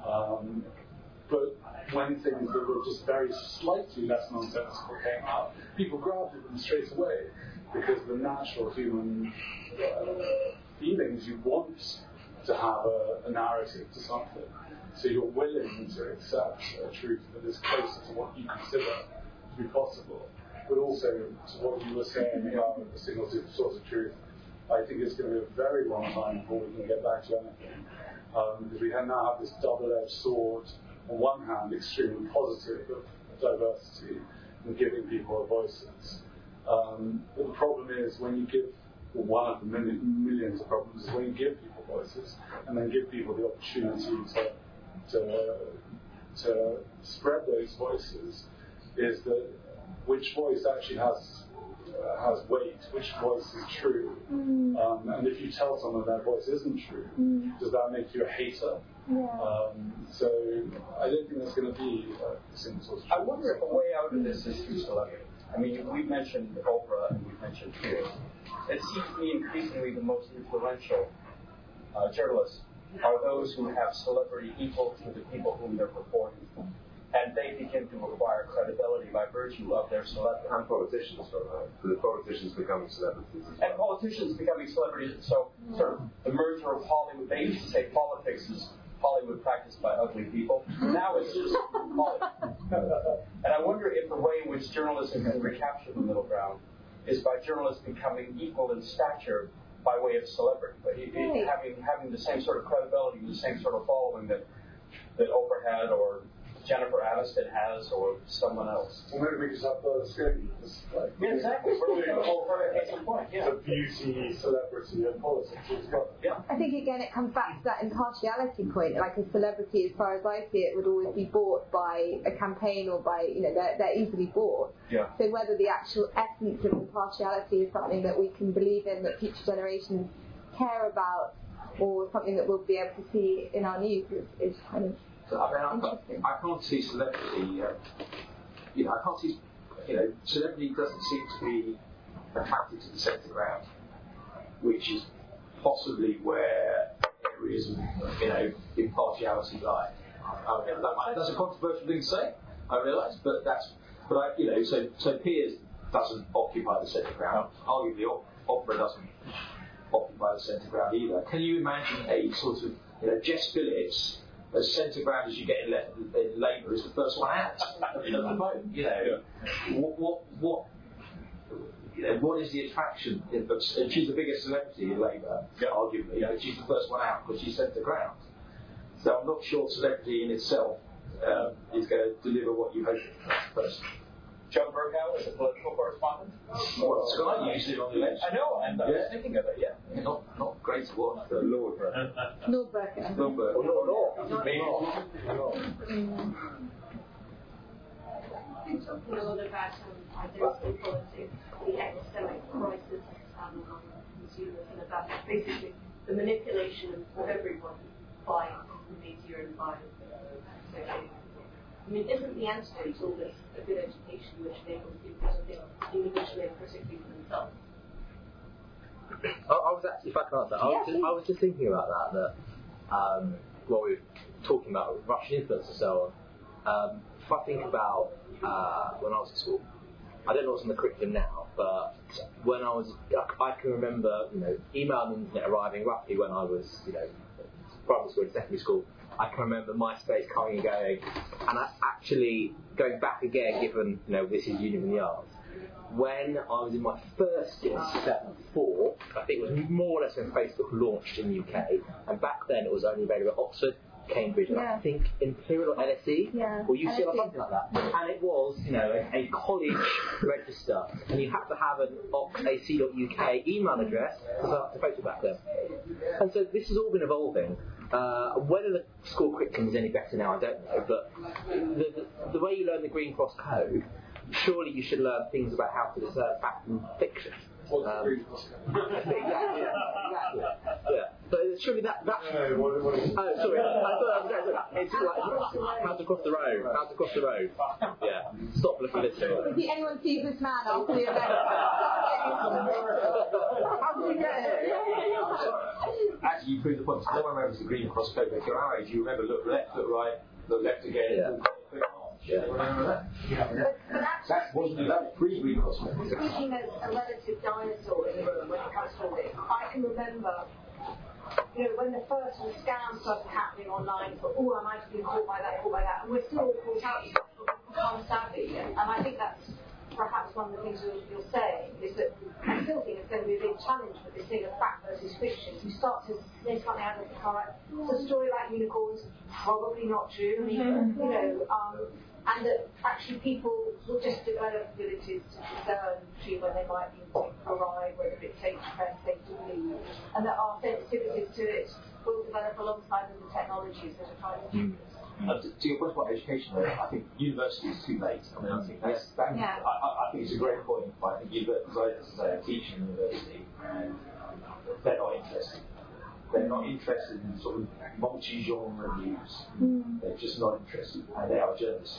But when things that were just very slightly less nonsensical came out, people grabbed at them straight away, because the natural human feelings, you want to have a narrative to something. So you're willing to accept a truth that is closer to what you consider to be possible. But also, to what you were saying about the single source of truth, I think it's going to be a very long time before we can get back to anything. Because we now have this double-edged sword. On one hand, extremely positive of diversity and giving people voices. But the problem is when you give, one of the millions of problems is when you give people voices and then give people the opportunity to spread those voices, is that which voice actually has weight, which voice is true. And if you tell someone their voice isn't true, does that make you a hater? So I don't think there's going to be a single source of truth. I wonder if a way out of this is through celebrity. I mean, we've mentioned Oprah and we've mentioned Piers. It seems to me increasingly the most influential journalists are those who have celebrity equal to the people whom they're reporting. And they begin to acquire credibility by virtue of their celebrity. And politicians, the politicians becoming celebrities. And politicians becoming celebrities. So, sort of the merger of Hollywood. They used to say politics is Hollywood practiced by ugly people. Now it's just Hollywood. And I wonder if the way in which journalism can recapture the middle ground is by journalists becoming equal in stature by way of celebrity, but having the same sort of credibility, the same sort of following that Oprah had, or Jennifer Aniston has, or someone else. Well, maybe we just have the screen. Yeah, exactly. We're doing the whole point. Yeah. The beauty, celebrity, and politics as well. Yeah. I think again it comes back to that impartiality point. Like a celebrity, as far as I see it, would always be bought by a campaign or by, they're easily bought. Yeah. So whether the actual essence of impartiality is something that we can believe in, that future generations care about, or something that we'll be able to see in our news is kind of. I can't see celebrity. I can't see. Celebrity doesn't seem to be attracted to the centre ground, which is possibly where areas of impartiality lie. That's a controversial thing to say, I realise, so Piers doesn't occupy the centre ground. Arguably, Oprah doesn't occupy the centre ground either. Can you imagine a sort of Jess Phillips? As centre ground as you get in Labour is the first one out of the vote. what is the attraction? And she's the biggest celebrity in Labour, arguably. She's the first one out because she sent the ground. So I'm not sure celebrity in itself is going to deliver what you hope it does. John Bercow is a political correspondent. Well, Sky used it on the election. I know, and I was thinking of it, yeah. Not great to watch, but Lord Bercow. Lord Bercow. Lord Bercow. I've been talking a lot about identity politics, the epistemic crisis among consumers, and about basically the manipulation of everyone by the media and by social media. I mean, isn't the antidote to all this a good education which enables people to think individually and critically for themselves? I was actually, if I can answer, I was just thinking about that while we were talking about Russian influence and so on. If I think about when I was at school, I don't know what's on the curriculum now, but when I can remember, email and internet arriving roughly when I was, primary school and secondary school. I can remember MySpace coming and going, and I actually going back again, given this is Union in the Arts. When I was in my first year, 4, I think it was more or less when Facebook launched in the UK, and back then it was only available at Oxford, Cambridge, and I think Imperial or LSE, or UCL or something like that. And it was, a college register, and you had to have an oxac.uk email address to Facebook back then. And so this has all been evolving. Whether the school curriculum is any better now, I don't know, but the way you learn the Green Cross Code, surely you should learn things about how to discern fact from fiction. Exactly. Yeah. So surely that's. Oh, sorry. I thought it's like how to cross the road. How to cross the road. Yeah. Stop looking at this. If anyone sees this man after the event, how did you get here? Actually, you proved the point. No one remembers the Green Cross Code. If you're our age, you remember look left, look right, look left again. Yeah. Remember that? That wasn't pre-Green Cross Code. Speaking as a relative dinosaur in the room when it comes to all this, I can remember, when the first scams started happening online, I might have been caught by that, and we're still caught out to become savvy, and I think that's perhaps one of the things you're saying, is that I still think it's going to be a big challenge with this thing of fact versus fiction. You start to sniff something out of the car. It's a story about unicorns, probably not true, and that actually people will just develop abilities to discern between when they might be arrive, whether it's safe to press, safe to believe, and that our sensitivities to it will develop alongside with the technologies that are trying to do this. To your point about education, I think university is too late. I mean, I think I think it's a great point. But I think university, as I say, I teach in university, and they're not interested. They're not interested in sort of multi-genre news. They're just not interested, and they are journalists.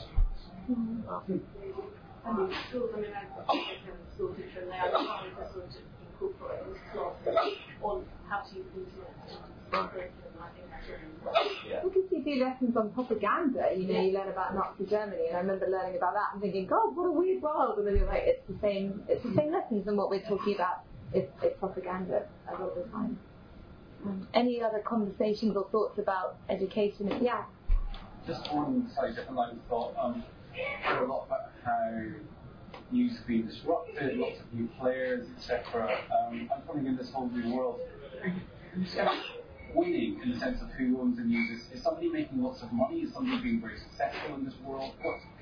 I mean, schools, I've got school teacher, and they are trying to sort of incorporate this class on how to use the internet. Because you do lessons on propaganda, you learn about Nazi Germany, and I remember learning about that and thinking, God, what a weird world, and then you're like, it's the same lessons, and what we're talking about is propaganda a lot of the time. Any other conversations or thoughts about education? Yeah. Just on slightly different line of thought, a lot about how news has been disrupted, lots of new players, etc. I'm wondering in this whole new world, who's kind of winning in the sense of who owns the news? Is somebody making lots of money? Is somebody being very successful in this world?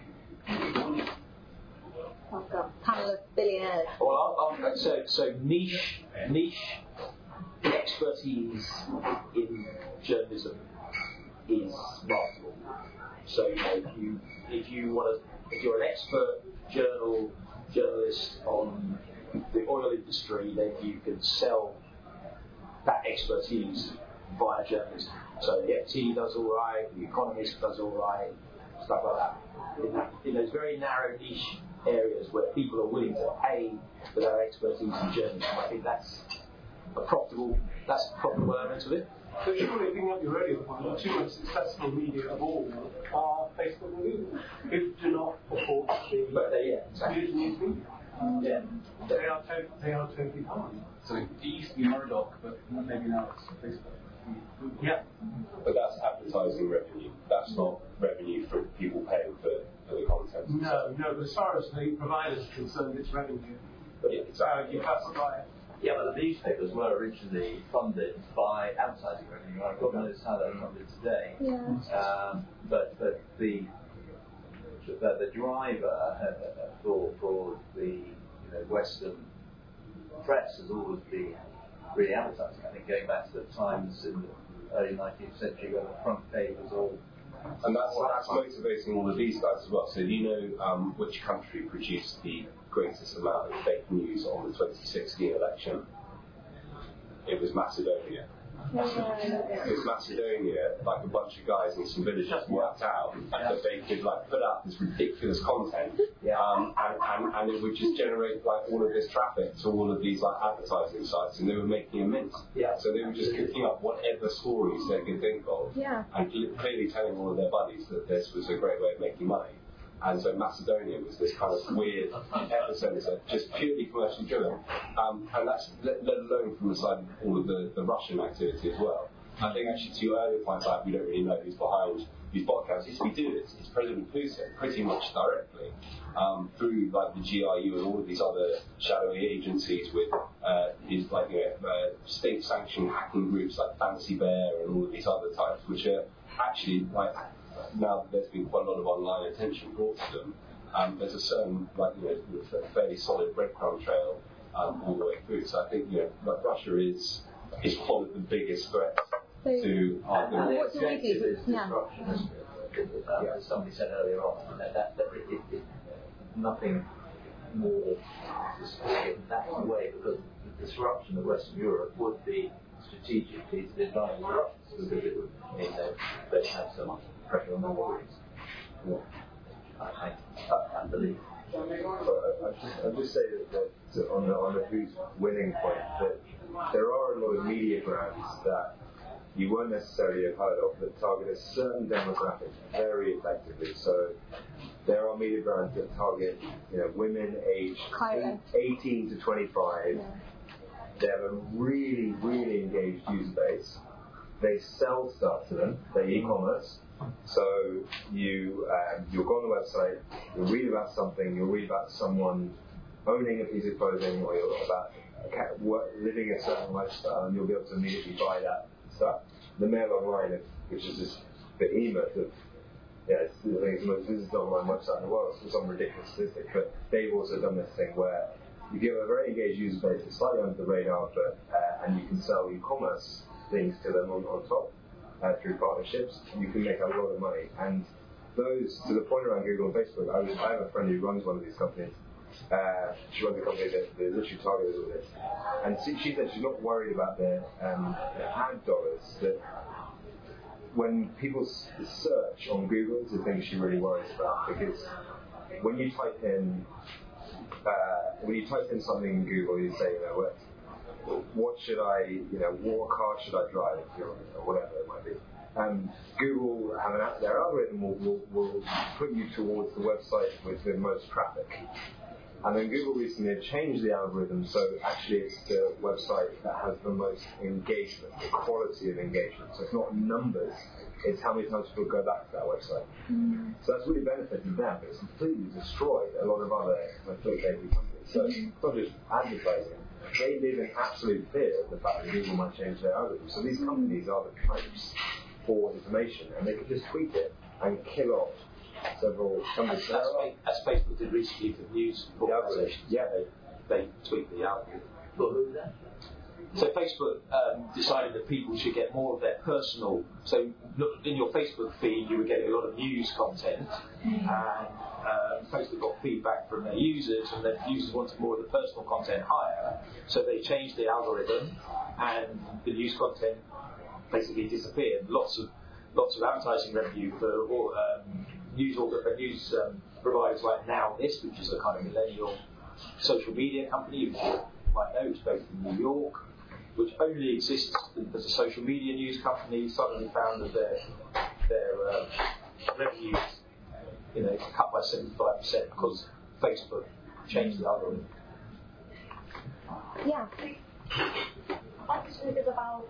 I've got a panel of billionaires. Well, so niche expertise in journalism is marketable. So if you're an expert journalist on the oil industry, then you can sell that expertise via journalism. So the FT does all right, the Economist does all right, stuff like that. In those very narrow niche areas where people are willing to pay for their expertise in journalism, I think that's a profitable element of it. So surely, picking up your earlier point, the two most successful media of all are Facebook and Google, who do not purport to be news media. They are totally fine. So it used to be Murdoch, but maybe now it's Facebook. Yeah. But that's advertising revenue. That's not revenue from people paying for the content. No, but as far as the provider is concerned, it's revenue. But it's you classify it. Yeah, but the newspapers were originally funded by advertising revenue. God knows how they're funded today. Yeah. But the driver for the Western press has always been really advertising. I think going back to the times in the early 19th century when the front page was all. And that's motivating all of these guys as well. So do you know which country produced the greatest amount of fake news on the 2016 election? It was Macedonia. Because Macedonia, like a bunch of guys in some villages worked out that they could put out this ridiculous content, and it would just generate all of this traffic to all of these advertising sites, and they were making a mint. So they were just cooking up whatever stories they could think of, and clearly telling all of their buddies that this was a great way of making money. And so Macedonia was this kind of weird epicenter, just purely commercially driven. And that's let alone from the side of all of the Russian activity as well. I think actually to your earlier point about we don't really know who's behind these bot accounts, yes, we do. It's President Putin pretty much directly through the GRU and all of these other shadowy agencies with these state-sanctioned hacking groups like Fancy Bear and all of these other types, which are actually now that there's been quite a lot of online attention brought to them, there's a certain fairly solid breadcrumb trail all the way through. So I think Russia is one of the biggest threats to our what do we do? As somebody said earlier on, that it nothing more that's the way, because the disruption of Western Europe would be strategically to the advantage of the Russians, because it would mean that they have so much pressure on the borders. I believe. I'll just say that on the who's winning point, that there are a lot of media brands that you won't necessarily have heard of that target a certain demographic very effectively. So there are media brands that target women aged 18 to 25. Yeah. They have a really, really engaged user base. They sell stuff to them. They're e-commerce. So you'll go on the website, you'll read about something, you'll read about someone owning a piece of clothing, or you'll about living a certain lifestyle, and you'll be able to immediately buy that stuff. The Mail Online, which is this behemoth of, I think it's the most visited online website in the world, it's some ridiculous statistic, but they've also done this thing where you give a very engaged user base, it's slightly under the radar, but and you can sell e-commerce things to them on top. Through partnerships, you can make a lot of money. And those, to the point around Google and Facebook, I have a friend who runs one of these companies. She runs a company that literally targets all this. And she said she's not worried about their ad dollars. That when people search on Google, it's the thing she really worries about, because when you type in something in Google, you say, what should what car should I drive, or whatever it might be. Google have their algorithm will put you towards the website with the most traffic. And then Google recently had changed the algorithm, so actually it's the website that has the most engagement, the quality of engagement. So it's not numbers, it's how many times people go back to that website. So that's really benefited them, but it's completely destroyed a lot of other clickbait companies. So it's not just advertising. They live in absolute fear of the fact that Google might change their algorithm. So these companies are the pipes for information, and they could just tweak it and kill off several companies. As Facebook did recently for news organisations. Yeah, they tweaked the algorithm. Well, who was that? So Facebook decided that people should get more of their personal. So in your Facebook feed, you were getting a lot of news content, and Facebook got feedback from their users, and their users wanted more of the personal content higher. So they changed the algorithm, and the news content basically disappeared. Lots of advertising revenue for all, news providers like NowThis, which is a kind of millennial social media company, which you might know, it's based in New York, which only exists as a social media news company, suddenly found that their revenues cut by 75% because Facebook changed the algorithm. Yeah. My question is about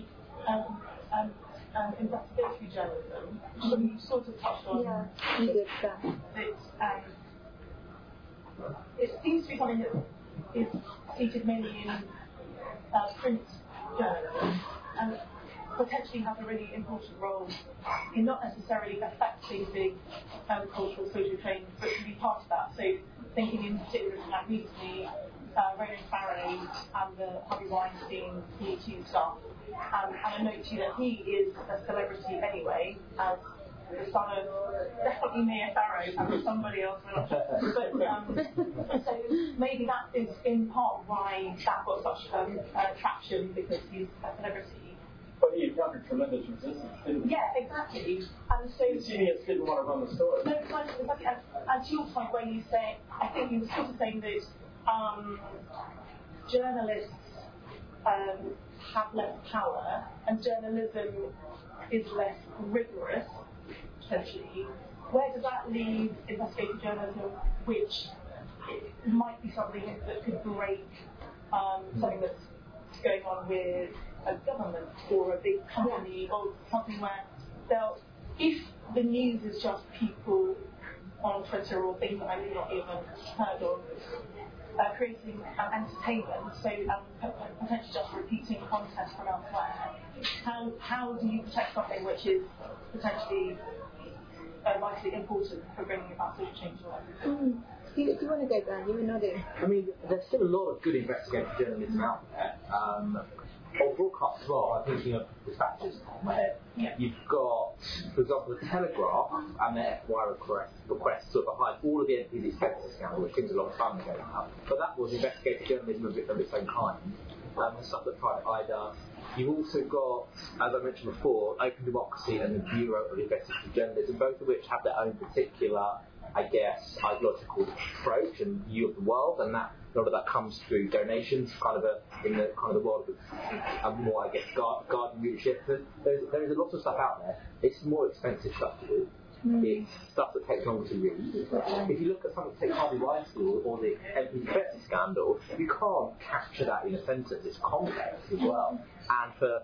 investigatory journalism, which you sort of touched on. Yeah, you did that. It seems to be something that is seated mainly in print journalism and potentially has a really important role in not necessarily affecting big cultural social change, but to be part of that. So thinking in particular like recently, Ronan Farrow and the Harvey Weinstein Me stuff. And I note too that he is a celebrity anyway, as the son of definitely Mia Farrow and somebody else. But so maybe that is in part why that got such traction, because he's a celebrity. But he encountered tremendous resistance, didn't he? Yeah, exactly. And so the CBS didn't want to run the story. No, exactly. And to your point where you say, I think you were sort of saying that journalists have less power and journalism is less rigorous, potentially. Where does that leave investigative journalism, which might be something that could break something that's going on with a government or a big company, or something where if the news is just people on Twitter or things that I may not even heard of, creating entertainment, so potentially just repeating content from elsewhere, how do you protect something which is potentially vitally important for bringing about social change? Do you want to go, Dan? You were nodding. I mean, there's still a lot of good investigative journalism out there. On broadcast as well, I'm thinking of dispatches on my head. Yeah. You've got, for example, the Telegraph and their FY requests sort of behind all of the NPD expenses scandal, which seems a long time ago now. But that was investigative journalism of its own kind. The stuff that Private Eye does. You've also got, as I mentioned before, Open Democracy and the Bureau of Investigative Journalism, both of which have their own particular, I guess, ideological approach and view of the world, and that a lot of that comes through donations, in the world of more, I guess, garden leadership. There is a lot of stuff out there. It's more expensive stuff to do. It's stuff that takes longer to read. If you look at something like Harvey Weinstein or the MP Betty scandal, you can't capture that in a sentence. It's complex as well. And for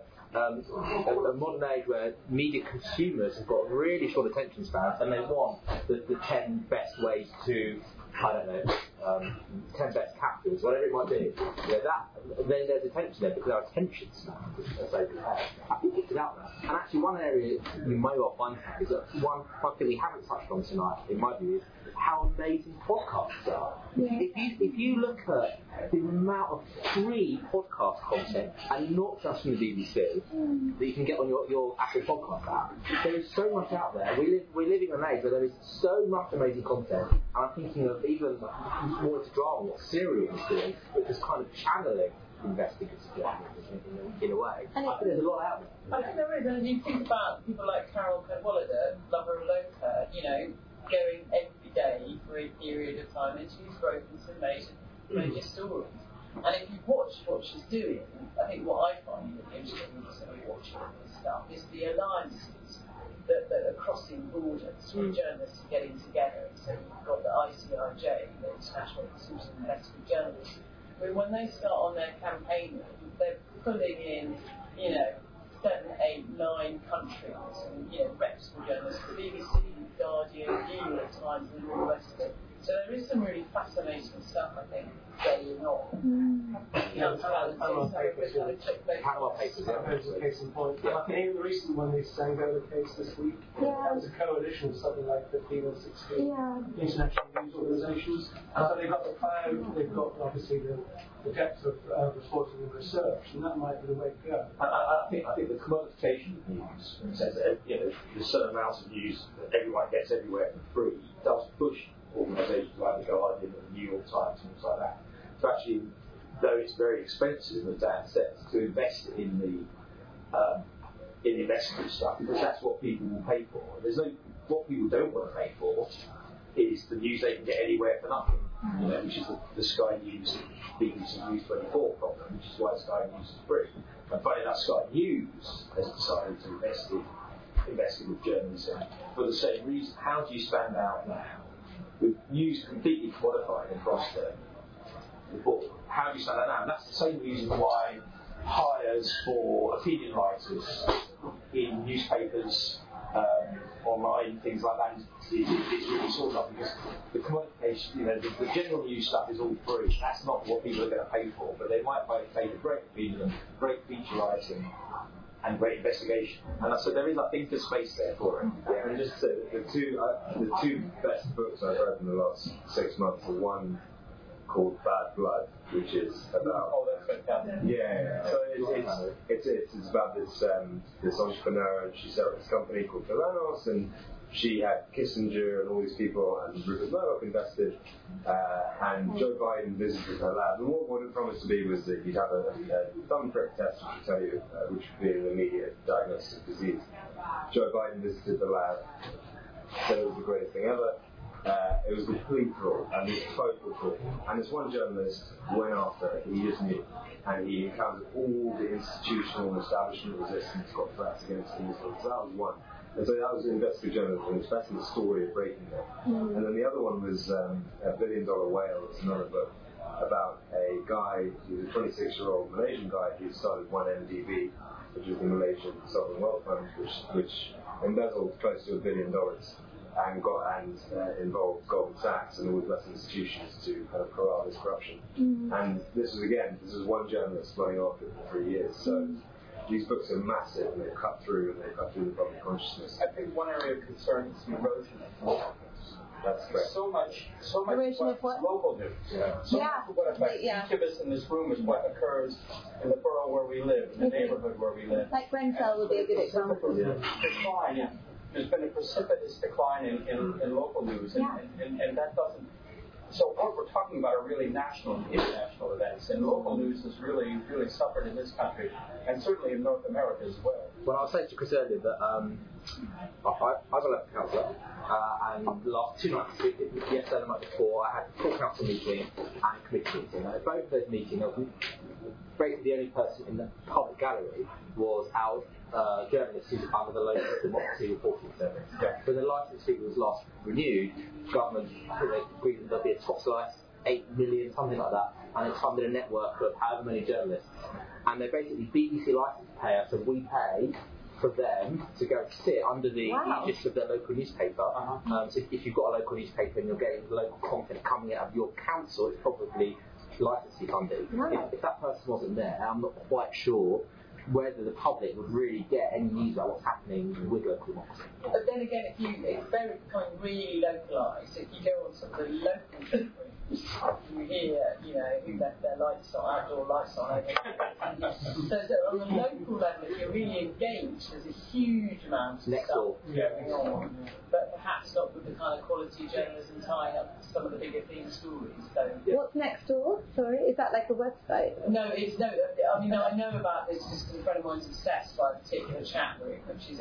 a modern age where media consumers have got really short attention spans and they want the 10 best ways to, I don't know, 10 best captures, whatever it might be, then there's attention there because our attention spans are so compared. I think it's out there. And actually one area you may well find out is that one thing we haven't touched on tonight, in my view, is how amazing podcasts are. Yeah. If you look at the amount of free podcast content, and not just from the BBC, that you can get on your Apple Podcast app, there is so much out there. We're living in an age where there is so much amazing content, and I'm thinking of even more into drama, what Serial is doing, which is kind of channeling investigative journalism in a way. I think there's a lot out there. I think there is, and you think about people like Carol Cadwallader, Lover of Loca, going every day for a period of time, and she's broken some major stories. And if you watch what she's doing, I think what I find interesting when you're watching this stuff is the alliances that are crossing borders, where journalists are getting together. So you've got the ICIJ, the International Consortium of Investigative Journalists, when they start on their campaign, they're pulling in, 7, 8, 9 countries, and reputable journalists, the BBC, Guardian, New York Times, and all the rest of it. So there is some really fascinating stuff, I think, going on. Panama Papers, that's a case in point. I think even the recent one, the Sangola case this week, that was a coalition of something like 15 or 16 international news organisations. So they've got the cloud, they've got obviously the depth of reporting and research, and that might be the way to go. I think the commodification of news, in the sense that the certain amounts of news that everyone gets everywhere for free, does push organisations like the Guardian and the New York Times and things like that to actually, though it's very expensive, as Dan says, to invest in the investigative stuff, because that's what people will pay for. What people don't want to pay for is the news they can get anywhere for nothing, which is the Sky News, BBC News 24 problem, which is why Sky News is free. And funny enough, Sky News has decided to invest in investigative journalism for the same reason. How do you stand out now with news completely commodified across the board? How do you stand out now? And that's the same reason why hires for opinion writers in newspapers online, things like that, it's really sorted out because the commodification, the general news stuff is all free. That's not what people are going to pay for, but they might pay for great opinion, great feature writing, and great investigation. And so there is, I think, a space there for it. Yeah, and just the two best books I've read in the last 6 months are one called Bad Blood, which is about So it's about this entrepreneur, and she set up this company called Philanos, and she had Kissinger and all these people, and Rupert Murdoch invested, and Joe Biden visited her lab. And what it promised to be was that you'd have a thumb prick test which would tell you which would be an immediate diagnosis of disease. Joe Biden visited the lab, said it was the greatest thing ever. It was complete fraud, and it was total fraud. And this one journalist went after it, he just knew, and he encountered all the institutional and establishment resistance, got threats against him. So that was one. And so that was investigative journalism, especially the story of breaking that. And then the other one was A Billion Dollar Whale. It's another book about a guy, he was a 26-year-old Malaysian guy who started 1MDB, which is the Malaysian Sovereign Wealth Fund, which embezzled close to $1 billion. And involved Goldman Sachs and all the best institutions to kind of corral this corruption. And this was one journalist running after it for 3 years. So these books are massive, and they've cut through the public consciousness. I think one area of concern is the erosion of local news. That's correct. So much erosion of what? Local news. So much of what affects each of us in this room is what occurs in the borough where we live, in the neighborhood where we live. Like Grenfell would be a good example. Decline. There's been a precipitous decline in local news, and that doesn't. So what we're talking about are really national and international events, and local news has really suffered in this country, and certainly in North America as well. Well, I was saying to Chris earlier that I'm a local councillor, and the last 2 nights, yesterday and the night before, I had a full council meeting and a committee meeting. And at both of those meetings, basically the only person in the public gallery was our journalist who's under the local democracy reporting service. When the licence fee was last renewed, government, I think they agreed that there'll be a top slice, 8 million, something like that, and it's funded a network of however many journalists. And they're basically BBC licence payer, so we pay for them to go sit under the aegis of their local newspaper. So if you've got a local newspaper and you're getting local content coming out of your council, it's probably licence fee funded. If that person wasn't there, I'm not quite sure whether the public would really get any news about what's happening with local democracy. But then again, it's very becoming really localised. If you go on some of the local stories, you hear, who left their lights on, outdoor lights on. So on the local level, if you're really engaged, there's a huge amount of stuff going on. But perhaps not with the kind of quality journalism tying up some of the bigger theme stories. So, What's next door? Sorry, is that like a website? No, I mean, I know about this just because a friend of mine's obsessed by a particular chat room, which is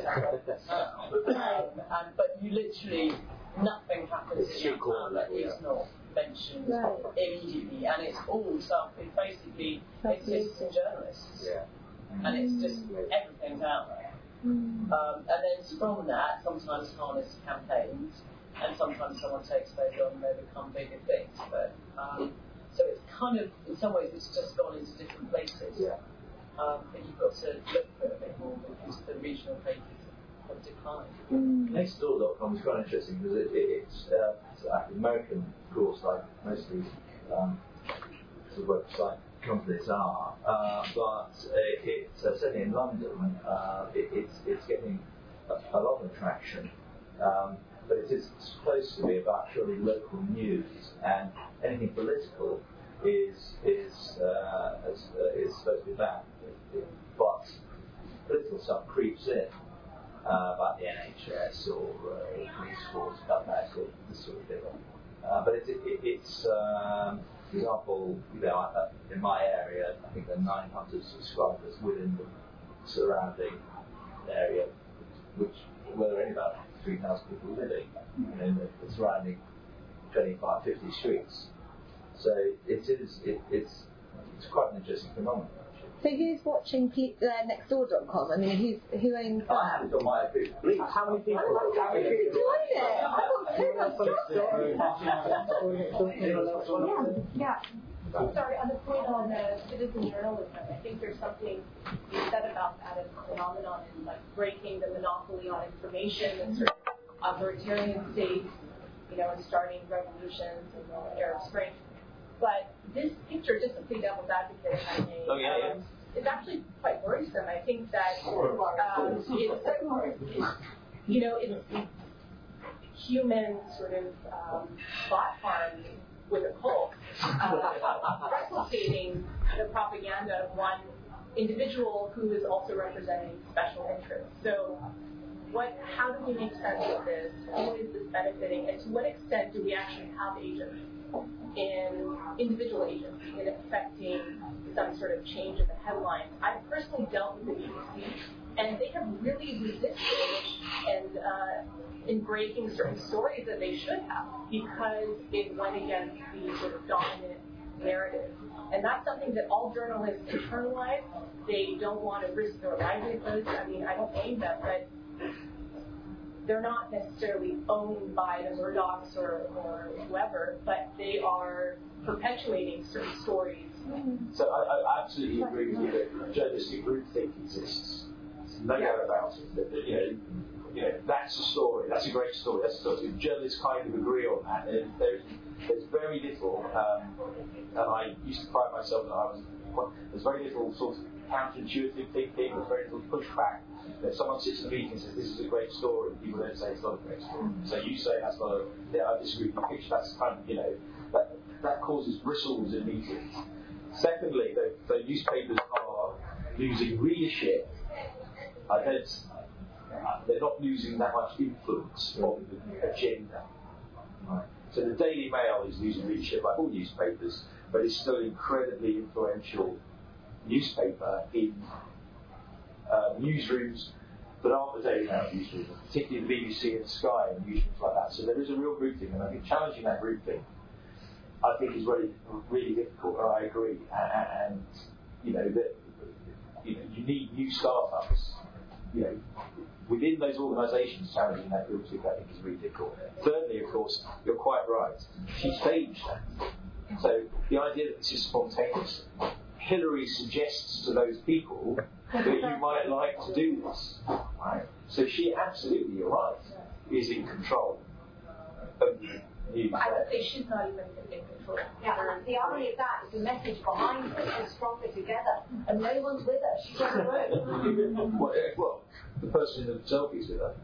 but you literally, nothing happens in that town that is not mentioned immediately, and it's all stuff. It basically exists in journalists, and it's just everything's out there. And then from that, sometimes harness campaigns, and sometimes someone takes those on and they become bigger things. But so it's kind of, in some ways, it's just gone into different places. But you've got to look for it a bit more because the regional papers have declined. Nextdoor.com is quite interesting because it's an American course, like most of these sort of website companies are, but it's certainly in London, it's getting a lot of traction. But it is supposed to be about purely local news, and anything political is supposed to be bad. But political stuff creeps in about the NHS or police force, about that sort of thing. But it's for example, in my area, I think there are 900 subscribers within the surrounding area, where there are only about 3,000 people living in the surrounding 25, 50 streets. So it's quite an interesting phenomenon. So who's watching Nextdoor.com? I mean, who owns that? I have it on my list. How many people? Yeah. Sorry, on the point on citizen journalism, I think there's something to be said about that as a phenomenon in like breaking the monopoly on information that certain authoritarian states, and starting revolutions in the Arab Spring. But this picture, just to play devil's advocate, if I may, is actually quite worrisome. I think that it's human sort of bot farms with a cult, replicating the propaganda of one individual who is also representing special interests. So how do we make sense of this? Who is this benefiting? And to what extent do we actually have agency in individual agency in affecting some sort of change in the headlines? I've personally dealt with the BBC, and they have really resisted in breaking certain stories that they should have because it went against the sort of dominant narrative. And that's something that all journalists internalize. They don't want to risk their livelihoods. I mean, I don't blame them, but they're not necessarily owned by the Murdochs or whoever, but they are perpetuating certain stories. So I absolutely agree with you that journalistic groupthink exists. No doubt about it. That, that's a story. That's a great story. That's a story. Journalists kind of agree on that. There's very little, and I used to pride myself that there's very little sort of counterintuitive thinking. There's very little pushback. If someone sits in a meeting and says this is a great story, people don't say it's not a great story. So you say that's not I disagree with the picture. That's kind of that causes bristles in meetings. Secondly, the newspapers are losing readership. They're not losing that much influence on the agenda. Right. So the Daily Mail is losing readership like all newspapers, but it's still an incredibly influential newspaper in newsrooms that aren't the Daily Mail newsrooms, particularly the BBC and Sky and newsrooms like that. So there is a real groupthing, and I think challenging that groupthing, I think, is really, really difficult. And I agree. And you need new startups. Within those organisations, challenging that groupthink, I think, is really difficult. Thirdly, of course, you're quite right. She staged that. So the idea that this is spontaneous. Hillary suggests to those people that you might like to do this. Right? So she absolutely, you're right, is in control of the news. I would say she's not even in control. Yeah, and the irony of that is the message behind it is stronger together, and no one's with her. She's on her own. Well, the person in the selfie is with her.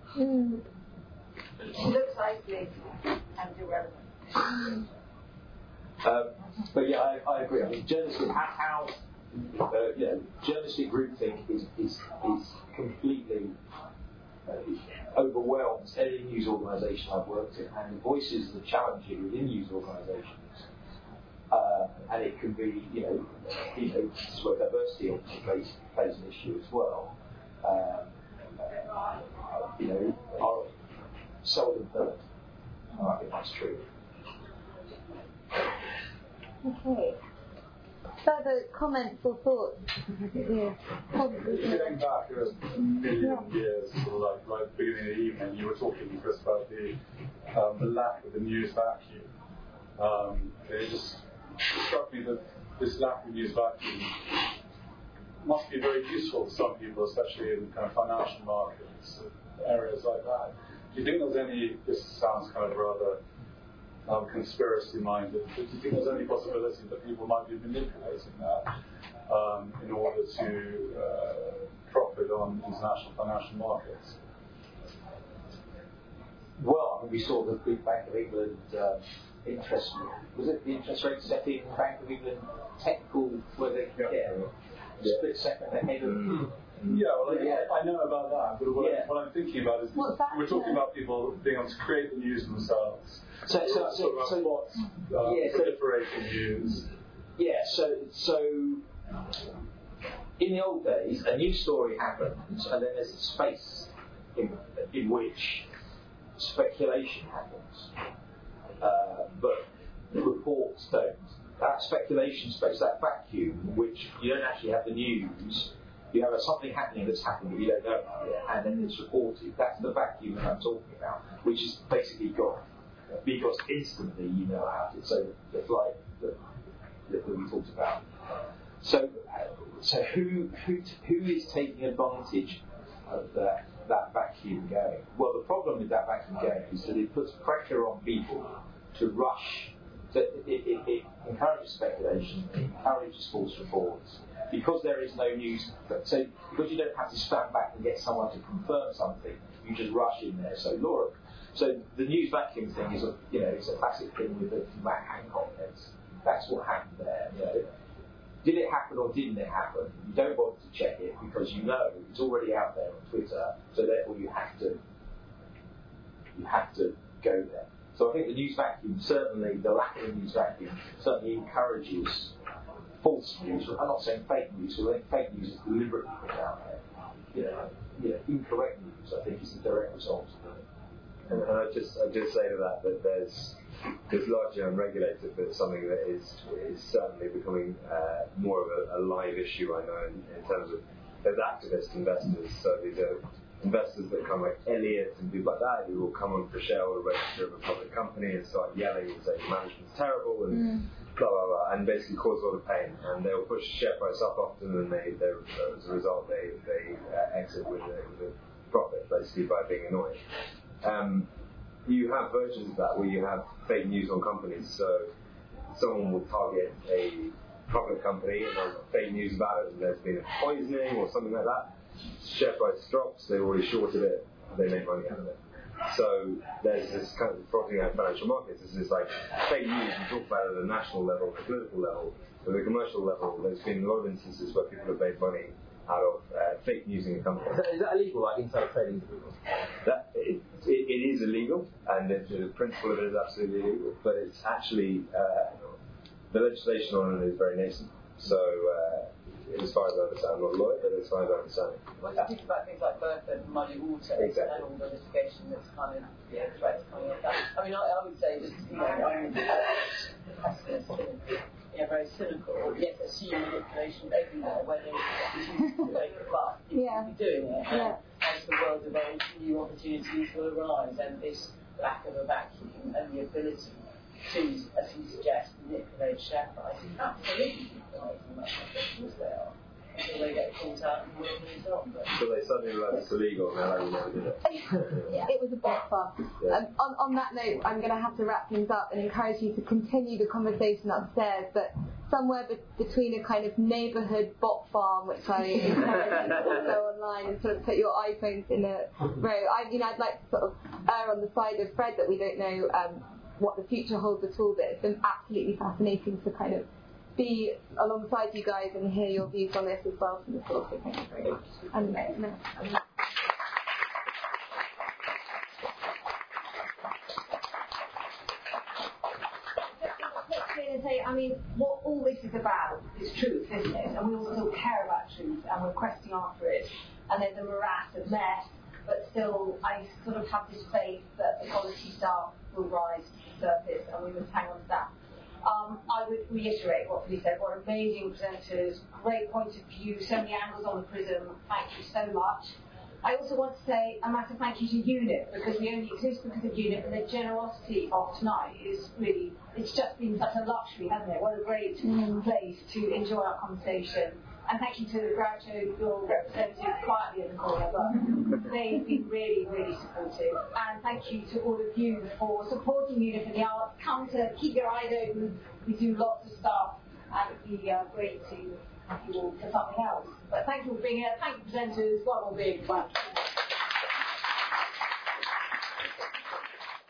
She looks isolated and irrelevant. But yeah, I agree. I mean, journalistic journalistic groupthink is completely overwhelms any news organisation I've worked in, and the voices that challenge it within news organisations. And it can be, this is where diversity obviously plays an issue as well. Are seldom heard. I think that's true. Okay. Further comments or thoughts? Yeah. Getting back a million years, sort of like the beginning of the evening, you were talking, Chris, about the lack of the news vacuum. It just struck me that this lack of news vacuum must be very useful to some people, especially in kind of financial markets, areas like that. Do you think there's any, this sounds kind of rather conspiracy-minded, but do you think there's any possibility that people might be manipulating that in order to profit on international financial markets? Well, we saw the big Bank of England interest rate setting, Bank of England technical, where they split second ahead of. I know about that, but what I'm thinking about is we're talking about people being able to create the news themselves. So proliferating news. Yeah, so in the old days, a news story happens, and then there's a space in which speculation happens, but reports don't. That speculation space, that vacuum, in which you don't actually have the news. You have something happening that's happened that you don't know about yet, and then it's reported. That's the vacuum that I'm talking about, which is basically gone. Because instantly you know about it. So the flight that we talked about. So who is taking advantage of that vacuum going? Well, the problem with that vacuum going is that it puts pressure on people to rush. So it encourages speculation, it encourages false reports. Because there is no news, so because you don't have to stand back and get someone to confirm something, you just rush in there. So the news vacuum thing is it's a classic thing with the Matt Hancock case. That's what happened there. Did it happen or didn't it happen? You don't bother to check it because you know it's already out there on Twitter. So therefore you have to go there. So I think the news vacuum, certainly the lack of a news vacuum, certainly encourages false news. I'm not saying fake news, because I think fake news is deliberately put out there. Incorrect news, I think, is the direct result of it. And I'd just say to that there's largely unregulated, but something that is certainly becoming more of a live issue, I know, in terms of there's activist investors. So these are investors that come like Elliott and people like that, who will come on for shareholder register of a public company and start yelling and saying management's terrible and blah blah blah, and basically cause a lot of pain. And they'll push the share price up often, and as a result they exit with a profit, basically by being annoyed. You have versions of that where you have fake news on companies. So someone will target a public company and there's fake news about it, and there's been a poisoning or something like that. Share price drops, they already shorted it, they make money out of it. So there's this kind of profiting out financial markets. It's just like fake news, you talk about it at a national level, at a political level, but at a commercial level, there's been a lot of instances where people have made money out of fake news in a company. Is that illegal, like insider trading? It is illegal, and the principle of it is absolutely illegal, but it's actually, the legislation on it is very nascent. So, as far as I understand, I'm not a lawyer, but as far as I understand. Well, you think about things like Burford and Muddy Water and all the litigation that's kind of threats coming up. I mean, I would say just, I'm very cynical. Yes, assume manipulation everywhere, where there's to make a buck. You should be doing it. And as the world evolves, new opportunities will arise, and this lack of a vacuum and the ability to, as you suggest, manipulate share prices, absolutely manipulating that. Of course they are. Until they get caught out and work things on. So they suddenly realised it's illegal, and they're like, we never did it. It was a bot farm. On that note, I'm going to have to wrap things up and encourage you to continue the conversation upstairs, but somewhere between a kind of neighbourhood bot farm, which I encourage you to go online and sort of put your iPhones in a row. I'd like to sort of err on the side of Fred that we don't know what the future holds at all, but it's been absolutely fascinating to kind of be alongside you guys and hear your views on this as well from the floor. So thank you very much. What all this is about is truth, isn't it? And we all still care about truth, and we're questing after it. And there's a morass of mess, but still, I sort of have this faith that the quality staff will rise to the surface, and we must hang on to that. I would reiterate what we said. What amazing presenters, great point of view, so many angles on the prism. Thank you so much. I also want to say a massive thank you to UNIP, because we only exist because of UNIP, and the generosity of tonight is really, it's just been such a luxury, hasn't it? What a great place to enjoy our conversation. And thank you to Groucho, your representative, quietly in the corner, but they've been really, really supportive. And thank you to all of you for supporting UNIP in the arts. Come to keep your eyes open. We do lots of stuff, and it'd be great to have you all for something else. But thank you for being here. Thank you, presenters. One more big clap.